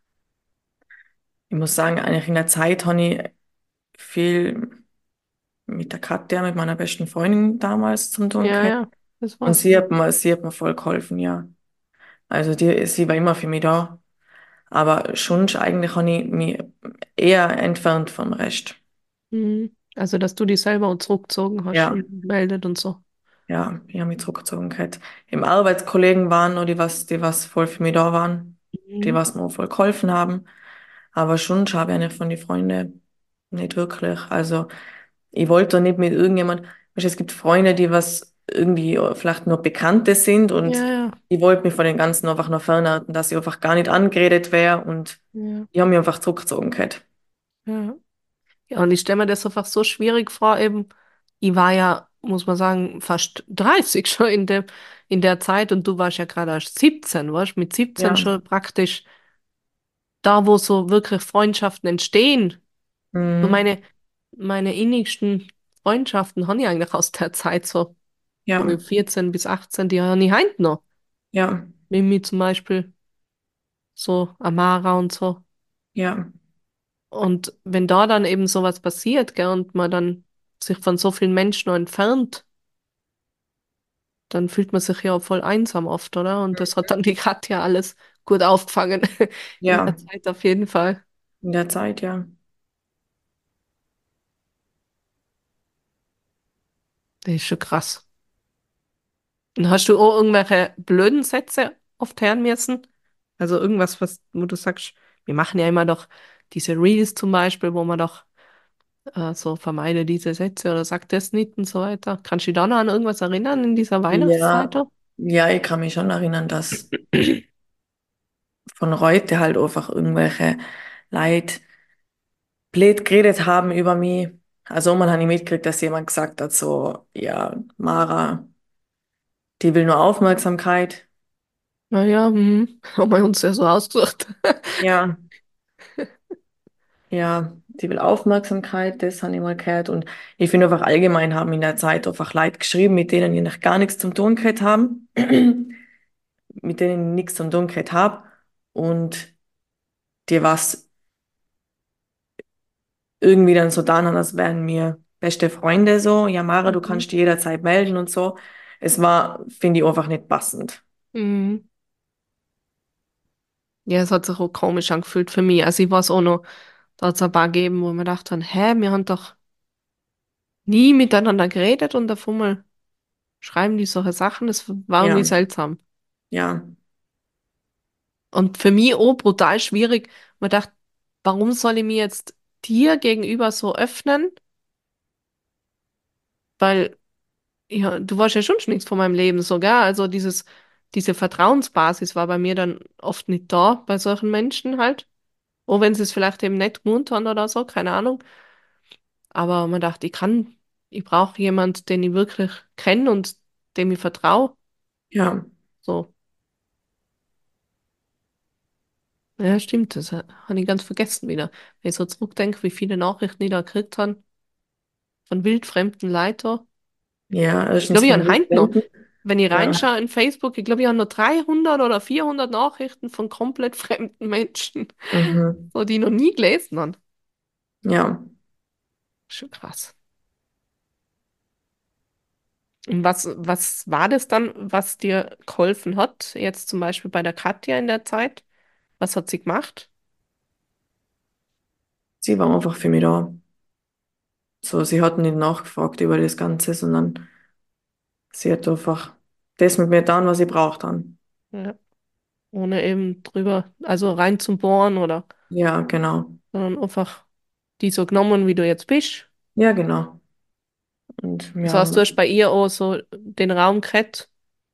Ich muss sagen, eigentlich in der Zeit habe ich viel mit der Katja, mit meiner besten Freundin damals zum tun Ja, gehabt. ja, das Und war's. sie hat mir, sie hat mir voll geholfen, ja. Also die, sie war immer für mich da. Aber schon eigentlich habe ich mich eher entfernt vom Rest. Mhm. Also, dass du dich selber auch zurückgezogen hast Ja, und meldet und so. ja, ich habe mich zurückgezogen gehabt. Im Arbeitskollegen waren noch die was, die was voll für mich da waren, die Mhm. was mir auch voll geholfen haben. Aber schon habe ich nicht von den Freunden nicht wirklich. Also ich wollte doch nicht mit irgendjemand, weißt du, es gibt Freunde, die was irgendwie vielleicht nur Bekannte sind Ja, und ja, ich wollte mich von den Ganzen einfach nur fernhalten, dass ich einfach gar nicht angeredet wäre und ja, die haben mich einfach zurückgezogen gehabt. ja. Ja, und ich stelle mir das einfach so schwierig vor, eben, ich war ja, muss man sagen, fast dreißig schon in dem, in der Zeit und du warst ja gerade erst siebzehn, warst mit siebzehn Ja. schon praktisch da, wo so wirklich Freundschaften entstehen. So Mhm. meine, meine innigsten Freundschaften habe ich eigentlich aus der Zeit so, wo Ja, ich vierzehn bis achtzehn, die habe ich heute noch. ja, Mimi zum Beispiel, so Amara und so. ja, Und wenn da dann eben sowas passiert, gell, und man dann sich von so vielen Menschen noch entfernt, dann fühlt man sich ja auch voll einsam oft, oder? Und das hat dann die Katja alles gut aufgefangen. In der ja, Zeit auf jeden Fall. in der Zeit, ja. Das ist schon krass. Und hast du auch irgendwelche blöden Sätze oft hören müssen? Also irgendwas, was, wo du sagst, wir machen ja immer doch diese Reels zum Beispiel, wo man doch äh, so vermeide diese Sätze oder sag das nicht und so weiter. Kannst du dich da noch an irgendwas erinnern in dieser Weihnachtszeit? Ja, ja, ich kann mich schon erinnern, dass von heute halt einfach irgendwelche Leute blöd geredet haben über mich. Also man hat nicht mitgekriegt, dass jemand gesagt hat, so, ja, Mara, die will nur Aufmerksamkeit. Naja, hm, haben wir uns ja so ausgesucht. Ja, ja, die will Aufmerksamkeit, das habe ich mal gehört. Und ich finde einfach allgemein haben in der Zeit einfach Leute geschrieben, mit denen ich noch gar nichts zum tun gehabt haben, mit denen ich nichts zum tun gehabt habe. Und die was irgendwie dann so dann, als wären wir beste Freunde so. Ja, Mara, du Mhm. kannst dich jederzeit melden und so. Es war, finde ich, einfach nicht passend. Mhm. Ja, es hat sich auch komisch angefühlt für mich. Also ich weiß auch noch, da hat es ein paar gegeben, wo wir gedacht haben, hä, wir haben doch nie miteinander geredet und auf einmal schreiben die solche Sachen. Das war irgendwie Ja, seltsam. ja, Und für mich auch brutal schwierig. Man dachte, warum soll ich mir jetzt dir gegenüber so öffnen? Weil, ja, du warst ja schon nichts von meinem Leben sogar. Also dieses, diese Vertrauensbasis war bei mir dann oft nicht da, bei solchen Menschen halt. Auch wenn sie es vielleicht eben nicht gewohnt haben oder so, keine Ahnung. Aber man dachte, ich kann, ich brauche jemand, den ich wirklich kenne und dem ich vertraue. ja, So, ja, stimmt, das ha- habe ich ganz vergessen wieder. Wenn ich so zurückdenke, wie viele Nachrichten ich da gekriegt habe von wildfremden Leuten. ja, Ich erstens glaube, ich von habe heute noch, Wildwänden. wenn ich Ja, reinschaue in Facebook, ich glaube, ich habe noch dreihundert oder vierhundert Nachrichten von komplett fremden Menschen, mhm. so die ich noch nie gelesen habe. Ja, Schon krass. Und was, was war das dann, was dir geholfen hat, jetzt zum Beispiel bei der Katja in der Zeit? Was hat sie gemacht? sie war einfach für mich da. So, sie hat nicht nachgefragt über das Ganze, sondern sie hat einfach das mit mir getan, was ich braucht dann. Ja. Ohne eben drüber, also rein zum Bohren oder, Ja, genau. sondern einfach die so genommen, wie du jetzt bist. Ja, genau. Und Das ja, heißt, du hast bei ihr auch so den Raum gehabt,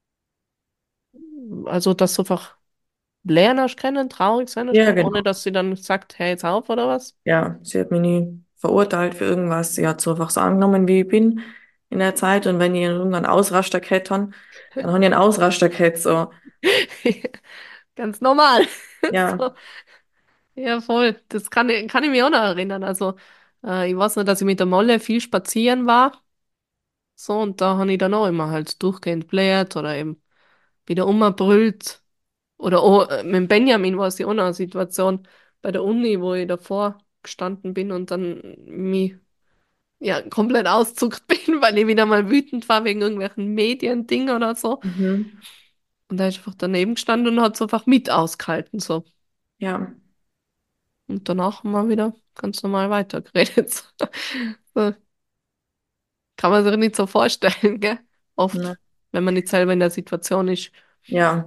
also dass du einfach lernen hast können, traurig sein hast ja, können, ohne genau. dass sie dann sagt, hör jetzt auf oder was? Ja, sie hat mich nie verurteilt für irgendwas. Sie hat so einfach so angenommen, wie ich bin in der Zeit. Und wenn ich irgendwann einen Ausraster gehabt habe, dann habe ich einen Ausraster gehabt. So, Ganz normal. ja, So. Ja, voll. Das kann, ich- kann ich mich auch noch erinnern. Also, äh, ich weiß noch, dass ich mit der Molle viel spazieren war. So, und da habe ich dann auch immer halt durchgehend bläht oder eben wieder umgebrüllt. Oder auch, äh, mit dem Benjamin war es ja auch noch eine Situation bei der Uni, wo ich davor gestanden bin und dann mich ja komplett auszuckt bin, weil ich wieder mal wütend war wegen irgendwelchen Mediending oder so. mhm. Und da ist einfach daneben gestanden und hat es einfach mit ausgehalten. So. Ja, Und danach haben wir wieder ganz normal weitergeredet. So, kann man sich nicht so vorstellen, gell? ne, Oft, wenn man nicht selber in der Situation ist. ja.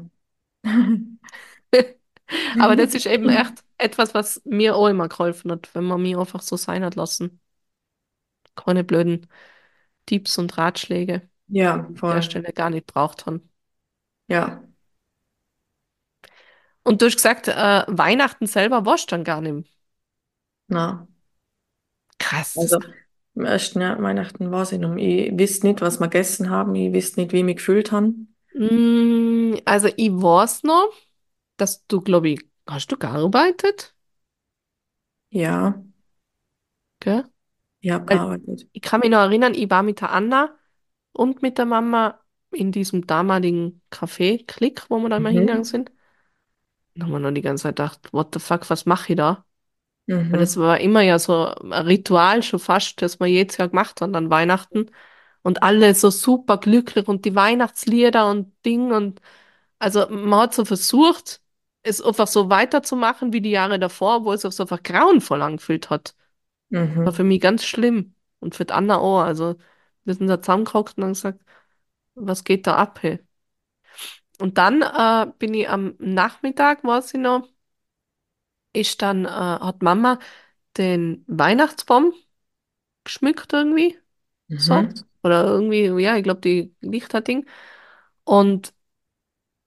Aber das ist eben echt etwas, was mir auch immer geholfen hat, wenn man mich einfach so sein hat lassen. Keine blöden Tipps und Ratschläge an Ja, der voll. Stelle gar nicht braucht haben. Ja, Und du hast gesagt, äh, Weihnachten selber warst du dann gar nicht. na. Krass. Das, Also, am ersten Jahr Weihnachten war sie noch. Ich wusste nicht, was wir gegessen haben. Ich wusste nicht, wie ich mich gefühlt habe. Mm, also ich weiß noch, dass du, glaube ich, hast du gearbeitet? Ja, Gell? ich habe Weil gearbeitet. ich kann mich noch erinnern, ich war mit der Anna und mit der Mama in diesem damaligen Café-Klick, wo wir da immer hingegangen Mhm. sind. Da haben wir noch die ganze Zeit gedacht, what the fuck, was mache ich da? Weil das Mhm. war immer ja so ein Ritual schon fast, das wir jedes Jahr gemacht haben an Weihnachten. Und alle so super glücklich und die Weihnachtslieder und Ding und also man hat so versucht, es einfach so weiterzumachen wie die Jahre davor, wo es sich so einfach grauenvoll angefühlt hat. War für Mhm. mich ganz schlimm. Und für die Anna auch. Also wir sind da zusammengehockt und haben gesagt, was geht da ab, hey? Und dann äh, bin ich am Nachmittag, weiß ich noch, ist dann, äh, hat Mama den Weihnachtsbaum geschmückt irgendwie, so. Mhm. Oder irgendwie, ja, ich glaube, die Lichterding. Und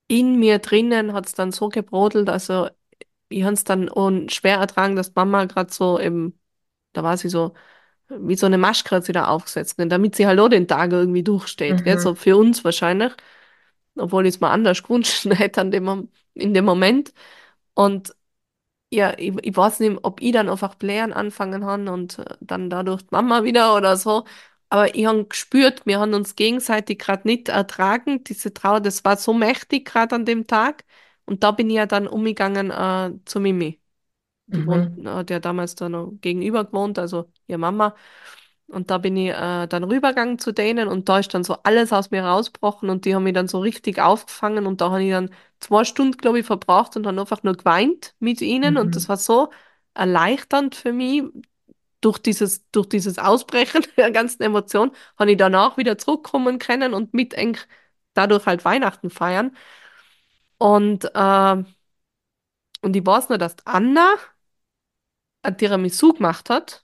in mir drinnen hat es dann so gebrodelt, also ich habe es dann auch schwer ertragen, dass Mama gerade so eben, da war sie so, wie so eine Maske hat sie da aufgesetzt, ne, damit sie halt auch den Tag irgendwie durchsteht, gell? Mhm. So für uns wahrscheinlich, obwohl ich es mir anders gewünscht hätte an dem, Mom- in dem Moment. Und ja, ich, ich weiß nicht, ob ich dann einfach blären anfangen habe und äh, dann dadurch die Mama wieder oder so. Aber ich habe gespürt, wir haben uns gegenseitig gerade nicht ertragen. Diese Trauer, das war so mächtig gerade an dem Tag. Und da bin ich ja dann umgegangen äh, zu Mimi. Die wohnt, Mhm. hat ja damals da noch gegenüber gewohnt, also ihre Mama. Und da bin ich äh, dann rübergegangen zu denen und da ist dann so alles aus mir rausgebrochen und die haben mich dann so richtig aufgefangen und da habe ich dann zwei Stunden, glaube ich, verbracht und dann einfach nur geweint mit ihnen und das Mhm. war so erleichternd für mich. Durch dieses, durch dieses Ausbrechen der ganzen Emotionen habe ich danach wieder zurückkommen können und mit eng dadurch halt Weihnachten feiern. Und, äh, und ich weiß nur, dass die Anna ein Tiramisu gemacht hat.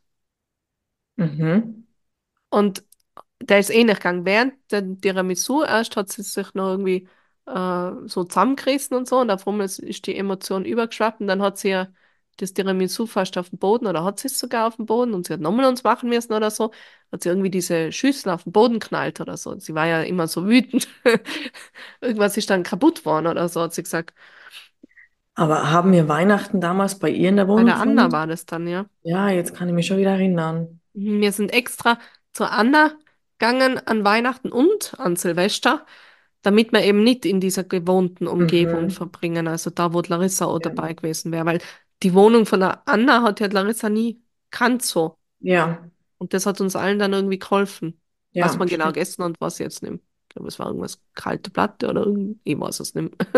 Mhm. Und der ist ähnlich gegangen. Während der Tiramisu erst hat sie sich noch irgendwie äh, so zusammengerissen und so. Und auf einmal ist, ist die Emotion übergeschwappt. Und dann hat sie ja das Tiramisu fast auf dem Boden oder hat sie es sogar auf dem Boden und sie hat nochmal uns machen müssen oder so. Hat sie irgendwie diese Schüssel auf den Boden knallt oder so. Sie war ja immer so wütend. Irgendwas ist dann kaputt worden oder so, hat sie gesagt. Aber haben wir Weihnachten damals bei ihr in der Bei Wohnung der Anna gefeiert? war das dann, ja. Ja, jetzt kann ich mich schon wieder erinnern. Wir sind extra zur Anna gegangen an Weihnachten und an Silvester, damit wir eben nicht in dieser gewohnten Umgebung Mhm. verbringen, also da, wo die Larissa auch Ja. dabei gewesen wäre, weil die Wohnung von der Anna hat ja die Larissa nie kannt so. Ja, Und das hat uns allen dann irgendwie geholfen, was ja, man genau stimmt. gegessen und was jetzt nimmt. Ich glaube, es war irgendwas kalte Platte oder irgend, ich weiß es nicht mehr.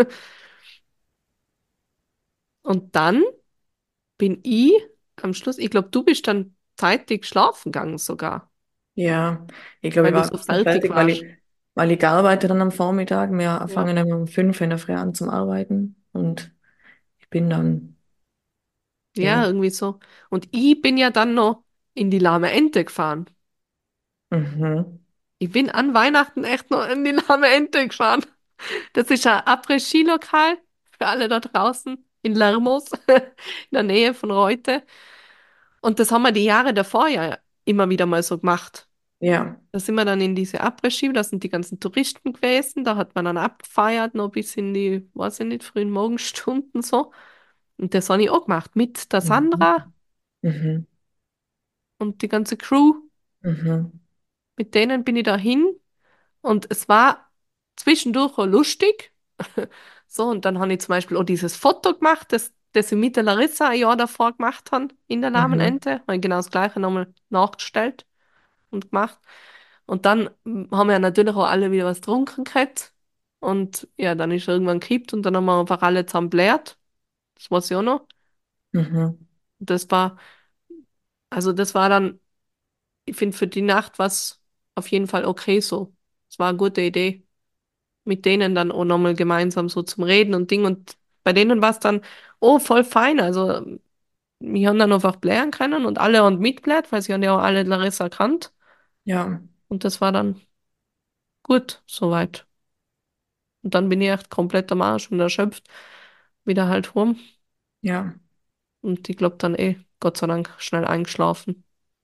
Und dann bin ich am Schluss, ich glaube, du bist dann zeitig schlafen gegangen sogar, Ja, ich glaube, weil ich du war ein so bisschen fertig fertig, weil warst. ich, weil ich gearbeitet dann am Vormittag. Wir Ja. fangen immer um fünf in der Früh an zum Arbeiten und ich bin dann, Ja, ja, irgendwie so. Und ich bin ja dann noch in die Lahme Ente gefahren. mhm, Ich bin an Weihnachten echt noch in die Lahme Ente gefahren. Das ist ein Après-Ski-Lokal für alle da draußen in Lermos, in der Nähe von Reute. Und das haben wir die Jahre davor ja immer wieder mal so gemacht. ja, Da sind wir dann in diese Après-Ski, da sind die ganzen Touristen gewesen, da hat man dann abgefeiert, noch bis in die, weiß ich nicht, frühen Morgenstunden so. Und das habe ich auch gemacht mit der mhm, Sandra mhm, und die ganze Crew. mhm, Mit denen bin ich da hin und es war zwischendurch auch lustig. So, und dann habe ich zum Beispiel auch dieses Foto gemacht, das, das ich mit der Larissa ein Jahr davor gemacht habe, in der mhm, Lahmenente. Habe ich genau das Gleiche nochmal nachgestellt und gemacht. Und dann mm, haben wir natürlich auch alle wieder was getrunken gehabt. Und ja, dann ist er irgendwann gekippt und dann haben wir einfach alle zusammen blärt. Das weiß ich auch noch. mhm, Und das war, also das war dann, ich finde, für die Nacht was auf jeden Fall okay so. Es war eine gute Idee, mit denen dann auch nochmal gemeinsam so zum Reden und Ding. Und bei denen war es dann, oh, voll fein. Also, wir haben dann einfach blären können und alle haben mitblärt, weil sie haben ja auch alle Larissa kannt. ja, Und das war dann gut, soweit. Und dann bin ich echt komplett am Arsch und erschöpft, wieder halt rum. ja, Und ich glaube dann eh, Gott sei Dank, schnell eingeschlafen.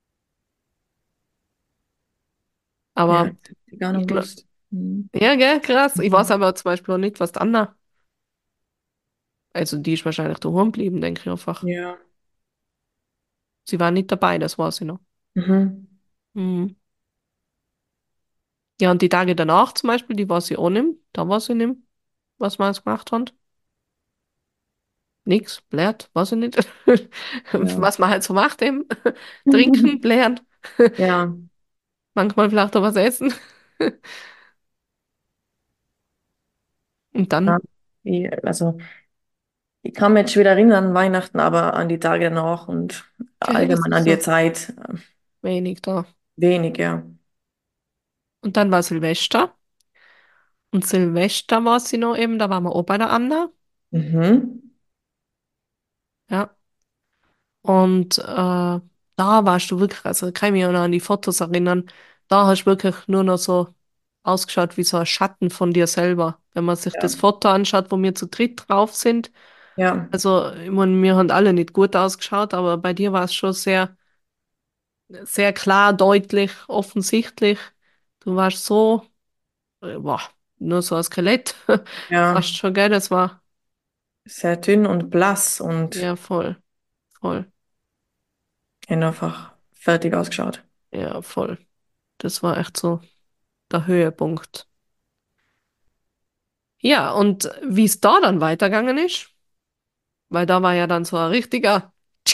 ja, Aber das hätte ich gar nicht ich glaube, gewusst. Mhm. ja, gell, krass. Ich weiß Mhm. aber zum Beispiel auch nicht, was die Anna, also die ist wahrscheinlich daheim geblieben, denke ich einfach. Ja, Sie war nicht dabei, das weiß ich noch. mhm, Mhm. Ja, und die Tage danach zum Beispiel, die war sie auch nicht. Da war sie nicht, was wir jetzt gemacht haben. Nix, blärt, weiß ich nicht. ja, Was man halt so macht eben. Trinken, blären, ja, manchmal vielleicht auch was essen. Und ja. dann Ich, also, ich kann mich jetzt schon wieder erinnern an Weihnachten, aber an die Tage danach und gell, das allgemein an ist die so Zeit äh, wenig da. wenig, ja. Und dann war Silvester. Und Silvester war sie noch eben, da waren wir auch bei der Anna. Mhm. Ja. Und äh, da warst du wirklich, also kann ich mich auch noch an die Fotos erinnern, da hast du wirklich nur noch so ausgeschaut wie so ein Schatten von dir selber. Wenn man sich das Ja, Foto anschaut, wo wir zu dritt drauf sind. ja, Also, ich meine, wir haben alle nicht gut ausgeschaut, aber bei dir war es schon sehr, sehr klar, deutlich, offensichtlich. Du warst so, äh, boah, nur so ein Skelett. ja, Fast schon, gell? Das war, sehr dünn und blass und ja, voll, voll, einfach fertig ausgeschaut. ja, voll. Das war echt so der Höhepunkt. Ja, und wie es da dann weitergegangen ist, weil da war ja dann so ein richtiger,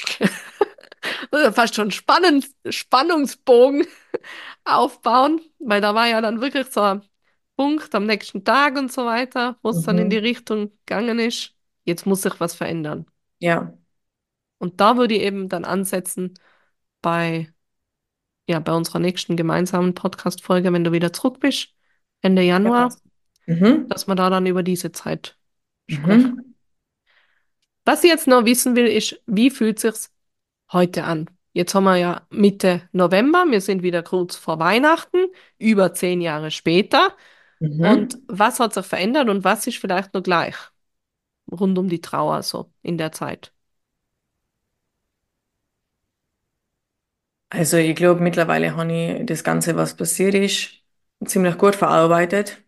fast schon spannend, Spannungsbogen aufbauen, weil da war ja dann wirklich so ein Punkt am nächsten Tag und so weiter, wo es dann in die Mhm. Richtung gegangen ist, jetzt muss sich was verändern. Ja, Und da würde ich eben dann ansetzen bei, ja, bei unserer nächsten gemeinsamen Podcast-Folge, wenn du wieder zurück bist, Ende ja, Januar, passt. Mhm. dass wir da dann über diese Zeit sprechen. Mhm. Was ich jetzt noch wissen will, ist, wie fühlt sich's heute an? Jetzt haben wir ja Mitte November, wir sind wieder kurz vor Weihnachten, über zehn Jahre später. Und Mhm. was hat sich verändert und was ist vielleicht noch gleich rund um die Trauer so in der Zeit? Also ich glaube, mittlerweile habe ich das Ganze, was passiert ist, ziemlich gut verarbeitet.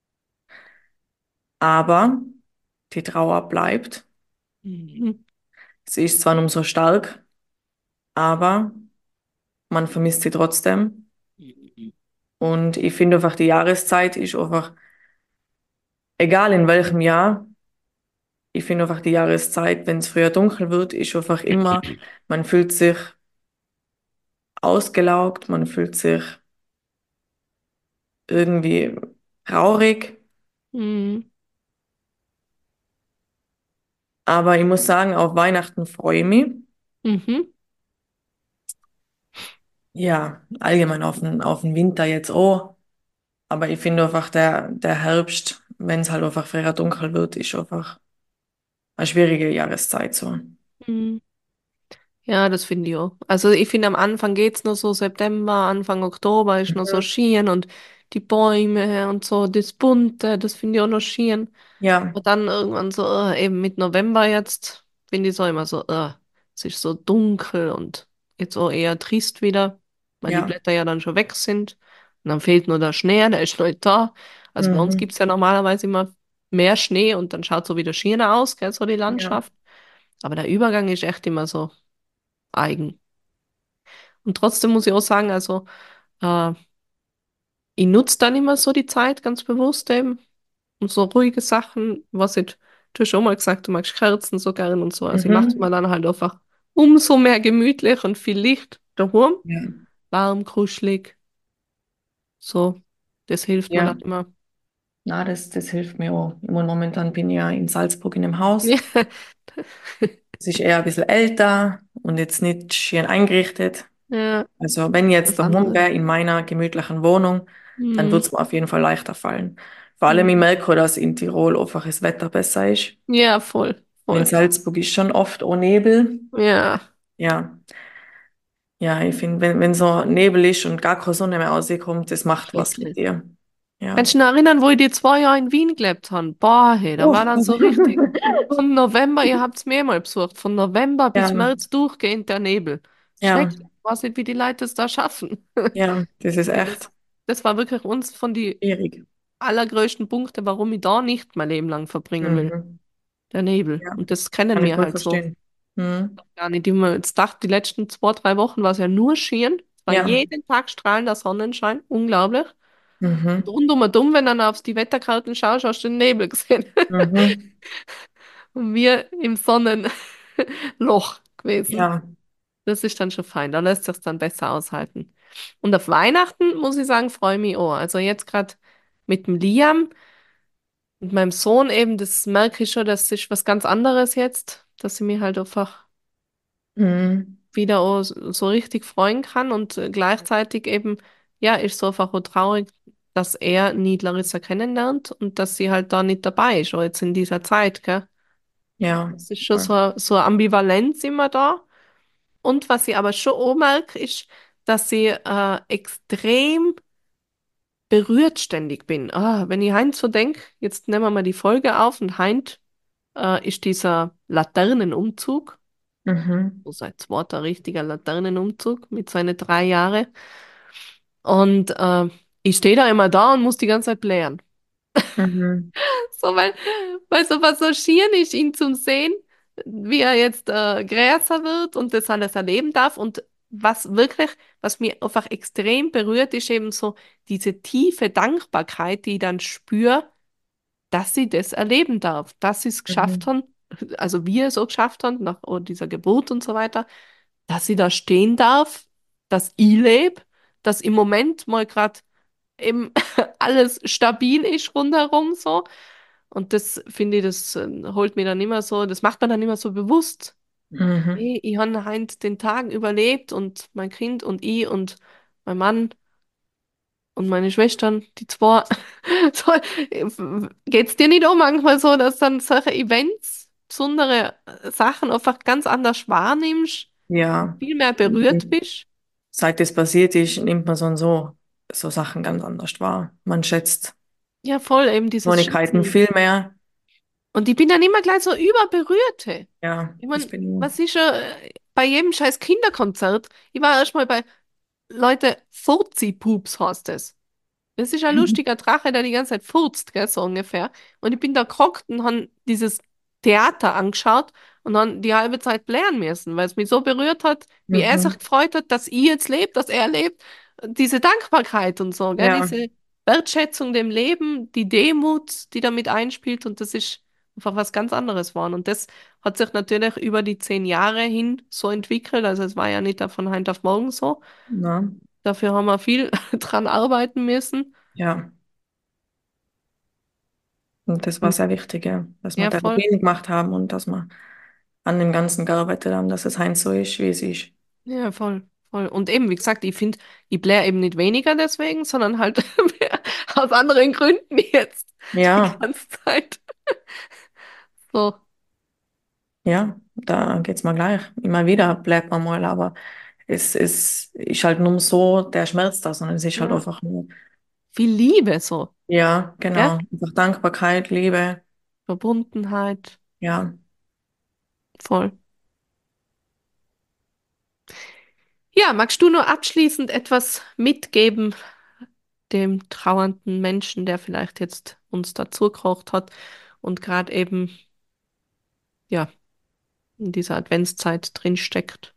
Aber die Trauer bleibt. Mhm. Sie ist zwar nicht so stark, aber man vermisst sie trotzdem. Und ich finde einfach, die Jahreszeit ist einfach, egal in welchem Jahr, ich finde einfach die Jahreszeit, wenn es früher dunkel wird, ist einfach immer, man fühlt sich ausgelaugt, man fühlt sich irgendwie traurig. Mhm. Aber ich muss sagen, auf Weihnachten freue ich mich. Mhm. Ja, allgemein auf den, auf den Winter jetzt auch. Aber ich finde einfach, der, der Herbst, wenn es halt einfach früher dunkel wird, ist einfach eine schwierige Jahreszeit so. Mhm. Ja, das finde ich auch. Also ich finde, am Anfang geht's noch so, September, Anfang Oktober ist noch so Mhm. schön und die Bäume und so, das Bunte, das finde ich auch noch schön. Ja, Und dann irgendwann so, äh, eben mit November jetzt, finde ich so immer so, äh, es ist so dunkel und jetzt auch eher trist wieder, weil die ja. Blätter ja dann schon weg sind. Und dann fehlt nur der Schnee, der ist noch nicht da. Also bei uns Mhm. gibt's ja normalerweise immer mehr Schnee und dann schaut so wieder schöner aus, gell, so die Ja. Landschaft. Aber der Übergang ist echt immer so eigen. Und trotzdem muss ich auch sagen, also äh, ich nutze dann immer so die Zeit ganz bewusst eben. Und so ruhige Sachen, was ich, du hast schon mal gesagt, du magst Kerzen so gern und so. Also ich mache es mir Mhm. dann halt einfach umso mehr gemütlich und viel Licht daheim, Ja. warm, kuschelig, so. Das hilft mir Ja. dann immer. Na, das, das hilft mir auch. Ich mein, momentan bin ich ja in Salzburg in einem Haus. Es ist eher ein bisschen älter und jetzt nicht schön eingerichtet. Ja, Also wenn ich jetzt das daheim andere. wäre in meiner gemütlichen Wohnung, dann Hm, würde es mir auf jeden Fall leichter fallen. Vor allem, ich hm. merke auch, dass in Tirol einfach das Wetter besser ist. Ja, voll, Und in voll. Salzburg ist schon oft auch Nebel. Ja, Ja, ja, ich finde, wenn, wenn so Nebel ist und gar keine Sonne mehr rauskommt, das macht was mit schrecklich. dir. Ja. Kannst du dich noch erinnern, wo ich die zwei Jahre in Wien gelebt habe? Boah, hey, da war Oh. dann so richtig. Vom November, ihr habt es mehrmals besucht, von November bis Ja, März durchgehend der Nebel. ja, Schrecklich. Ich weiß nicht, wie die Leute es da schaffen. ja, das ist Also echt das, das war wirklich uns von die schwierig. allergrößten Punkte, warum ich da nicht mein Leben lang verbringen will. Mhm. Der Nebel. Ja, Und das kennen kann ich wir voll halt so verstehen. Mhm. gar nicht. Die haben jetzt gedacht, die letzten zwei, drei Wochen war es ja nur Skiern. Es war Ja, jeden Tag strahlender Sonnenschein. Unglaublich. Und mhm. rundum und um, wenn du dann aufs die Wetterkarten schaust, hast du den Nebel gesehen. Mhm. Und wir im Sonnenloch gewesen. Ja, Das ist dann schon fein. Da lässt sich dann besser aushalten. Und auf Weihnachten, muss ich sagen, freue ich mich auch. Also jetzt gerade mit dem Liam und meinem Sohn eben, das merke ich schon, das ist was ganz anderes jetzt, dass ich mich halt einfach mhm. wieder auch so so richtig freuen kann und äh, gleichzeitig eben, ja, ist so einfach auch traurig, dass er nie Larissa kennenlernt und dass sie halt da nicht dabei ist, auch jetzt in dieser Zeit, gell? Ja, Es ist schon voll. so, so eine Ambivalenz immer da. Und was ich aber schon auch merke, ist, dass sie äh, extrem berührt ständig bin. Ah, wenn ich Heinz so denke, jetzt nehmen wir mal die Folge auf und Heinz äh, ist dieser Laternenumzug, Mhm. so sein zweiter richtiger Laternenumzug mit seinen drei Jahren. Und äh, ich stehe da immer da und muss die ganze Zeit blären. Mhm. So, weil, weil so was so schier ist, ihn zum Sehen, wie er jetzt äh, größer wird und das alles erleben darf. Und was wirklich, was mir einfach extrem berührt, ist eben so diese tiefe Dankbarkeit, die ich dann spüre, dass sie das erleben darf, dass sie es geschafft Mhm. haben, also wir es auch geschafft haben, nach oh, dieser Geburt und so weiter, dass sie da stehen darf, dass ich lebe, dass im Moment mal gerade eben alles stabil ist rundherum so. Und das finde ich, das äh, holt mir dann immer so, das macht man dann immer so bewusst. Mhm. Hey, ich habe halt den Tag überlebt und mein Kind und ich und mein Mann und meine Schwestern, die zwei. So, geht's dir nicht auch manchmal so, dass dann solche Events, besondere äh, Sachen einfach ganz anders wahrnimmst, Ja. viel mehr berührt bist? Seit das passiert ist, nimmt man so und so so Sachen ganz anders wahr. Man schätzt Ja, voll, eben dieses Kleinigkeiten Schätzen. viel mehr. Und ich bin dann immer gleich so überberührt. Hey. Ja, Ich das meine, bin was ist schon äh, bei jedem scheiß Kinderkonzert? Ich war erst mal bei Leute, Furzi-Pups heißt es. Das ist ein ich. lustiger Drache, der die ganze Zeit furzt, gell, so ungefähr. Und ich bin da gehockt und han dieses Theater angeschaut und dann die halbe Zeit blären müssen, weil es mich so berührt hat, wie er sich Mhm. gefreut hat, dass ich jetzt lebe, dass er lebt. Diese Dankbarkeit und so, gell, Ja, diese Wertschätzung dem Leben, die Demut, die damit einspielt und das ist einfach was ganz anderes geworden. Und das hat sich natürlich über die zehn Jahre hin so entwickelt. Also es war ja nicht von heute auf morgen so. na, Dafür haben wir viel dran arbeiten müssen. ja. Und das war Und sehr wichtig, ja, dass wir ja, voll. Therapien gemacht haben und dass wir an dem Ganzen gearbeitet haben, dass es Heinz so ist, wie es ist. Ja, voll. Voll. Und eben, wie gesagt, ich finde, ich blähe eben nicht weniger deswegen, sondern halt aus anderen Gründen jetzt die Ja, ganze Zeit. So, ja, da geht's mal gleich. Immer wieder bleibt man mal, aber es, es ist halt nur so der Schmerz da, sondern es ist halt ja. einfach nur, Viel Liebe, so, ja, gell? genau, einfach Dankbarkeit, Liebe, Verbundenheit, ja. voll. Ja, magst du nur abschließend etwas mitgeben dem trauernden Menschen, der vielleicht jetzt uns dazu gekocht hat und gerade eben, ja, in dieser Adventszeit drinsteckt?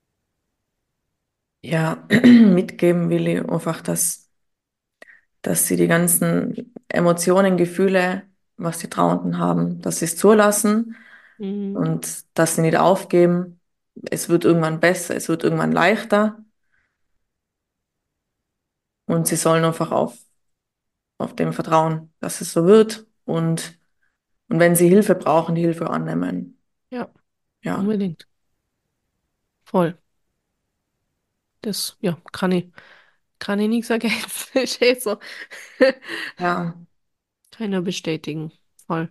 Ja, mitgeben will ich einfach, dass, dass sie die ganzen Emotionen, Gefühle, was die Trauernden haben, dass sie es zulassen Mhm. und dass sie nicht aufgeben. Es wird irgendwann besser, es wird irgendwann leichter und sie sollen einfach auf, auf dem vertrauen, dass es so wird und, und wenn sie Hilfe brauchen, die Hilfe annehmen. Ja, Ja, unbedingt. Voll. Das, ja, kann ich, kann ich nichts ergänzen. Ist eh so. ja, Kann ich nur bestätigen. Voll.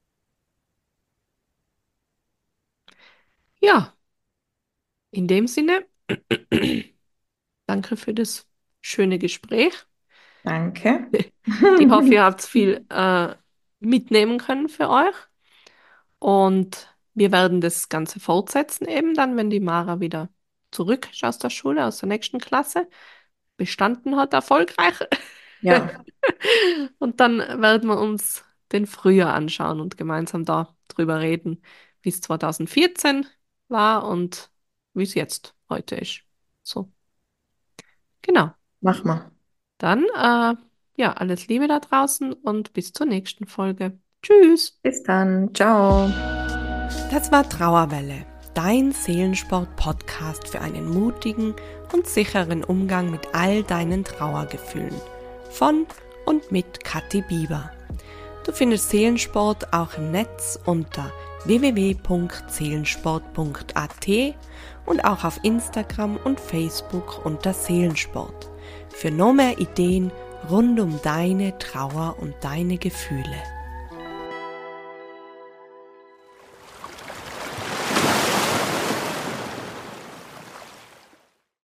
Ja, in dem Sinne, danke für das schöne Gespräch. danke. Ich hoffe, ihr habt viel äh, mitnehmen können für euch. Und wir werden das Ganze fortsetzen, eben dann, wenn die Mara wieder zurück ist aus der Schule, aus der nächsten Klasse, bestanden hat, erfolgreich. Ja, Und dann werden wir uns den Frühjahr anschauen und gemeinsam da drüber reden, wie es zwanzig vierzehn war und wie es jetzt heute ist. So, genau. mach mal. Dann, äh, ja, alles Liebe da draußen und bis zur nächsten Folge. Tschüss. Bis dann. Ciao. Das war Trauerwelle, dein Seelensport-Podcast für einen mutigen und sicheren Umgang mit all deinen Trauergefühlen. Von und mit Kathi Bieber. Du findest Seelensport auch im Netz unter w w w punkt seelensport punkt a t und auch auf Instagram und Facebook unter Seelensport. Für noch mehr Ideen rund um deine Trauer und deine Gefühle.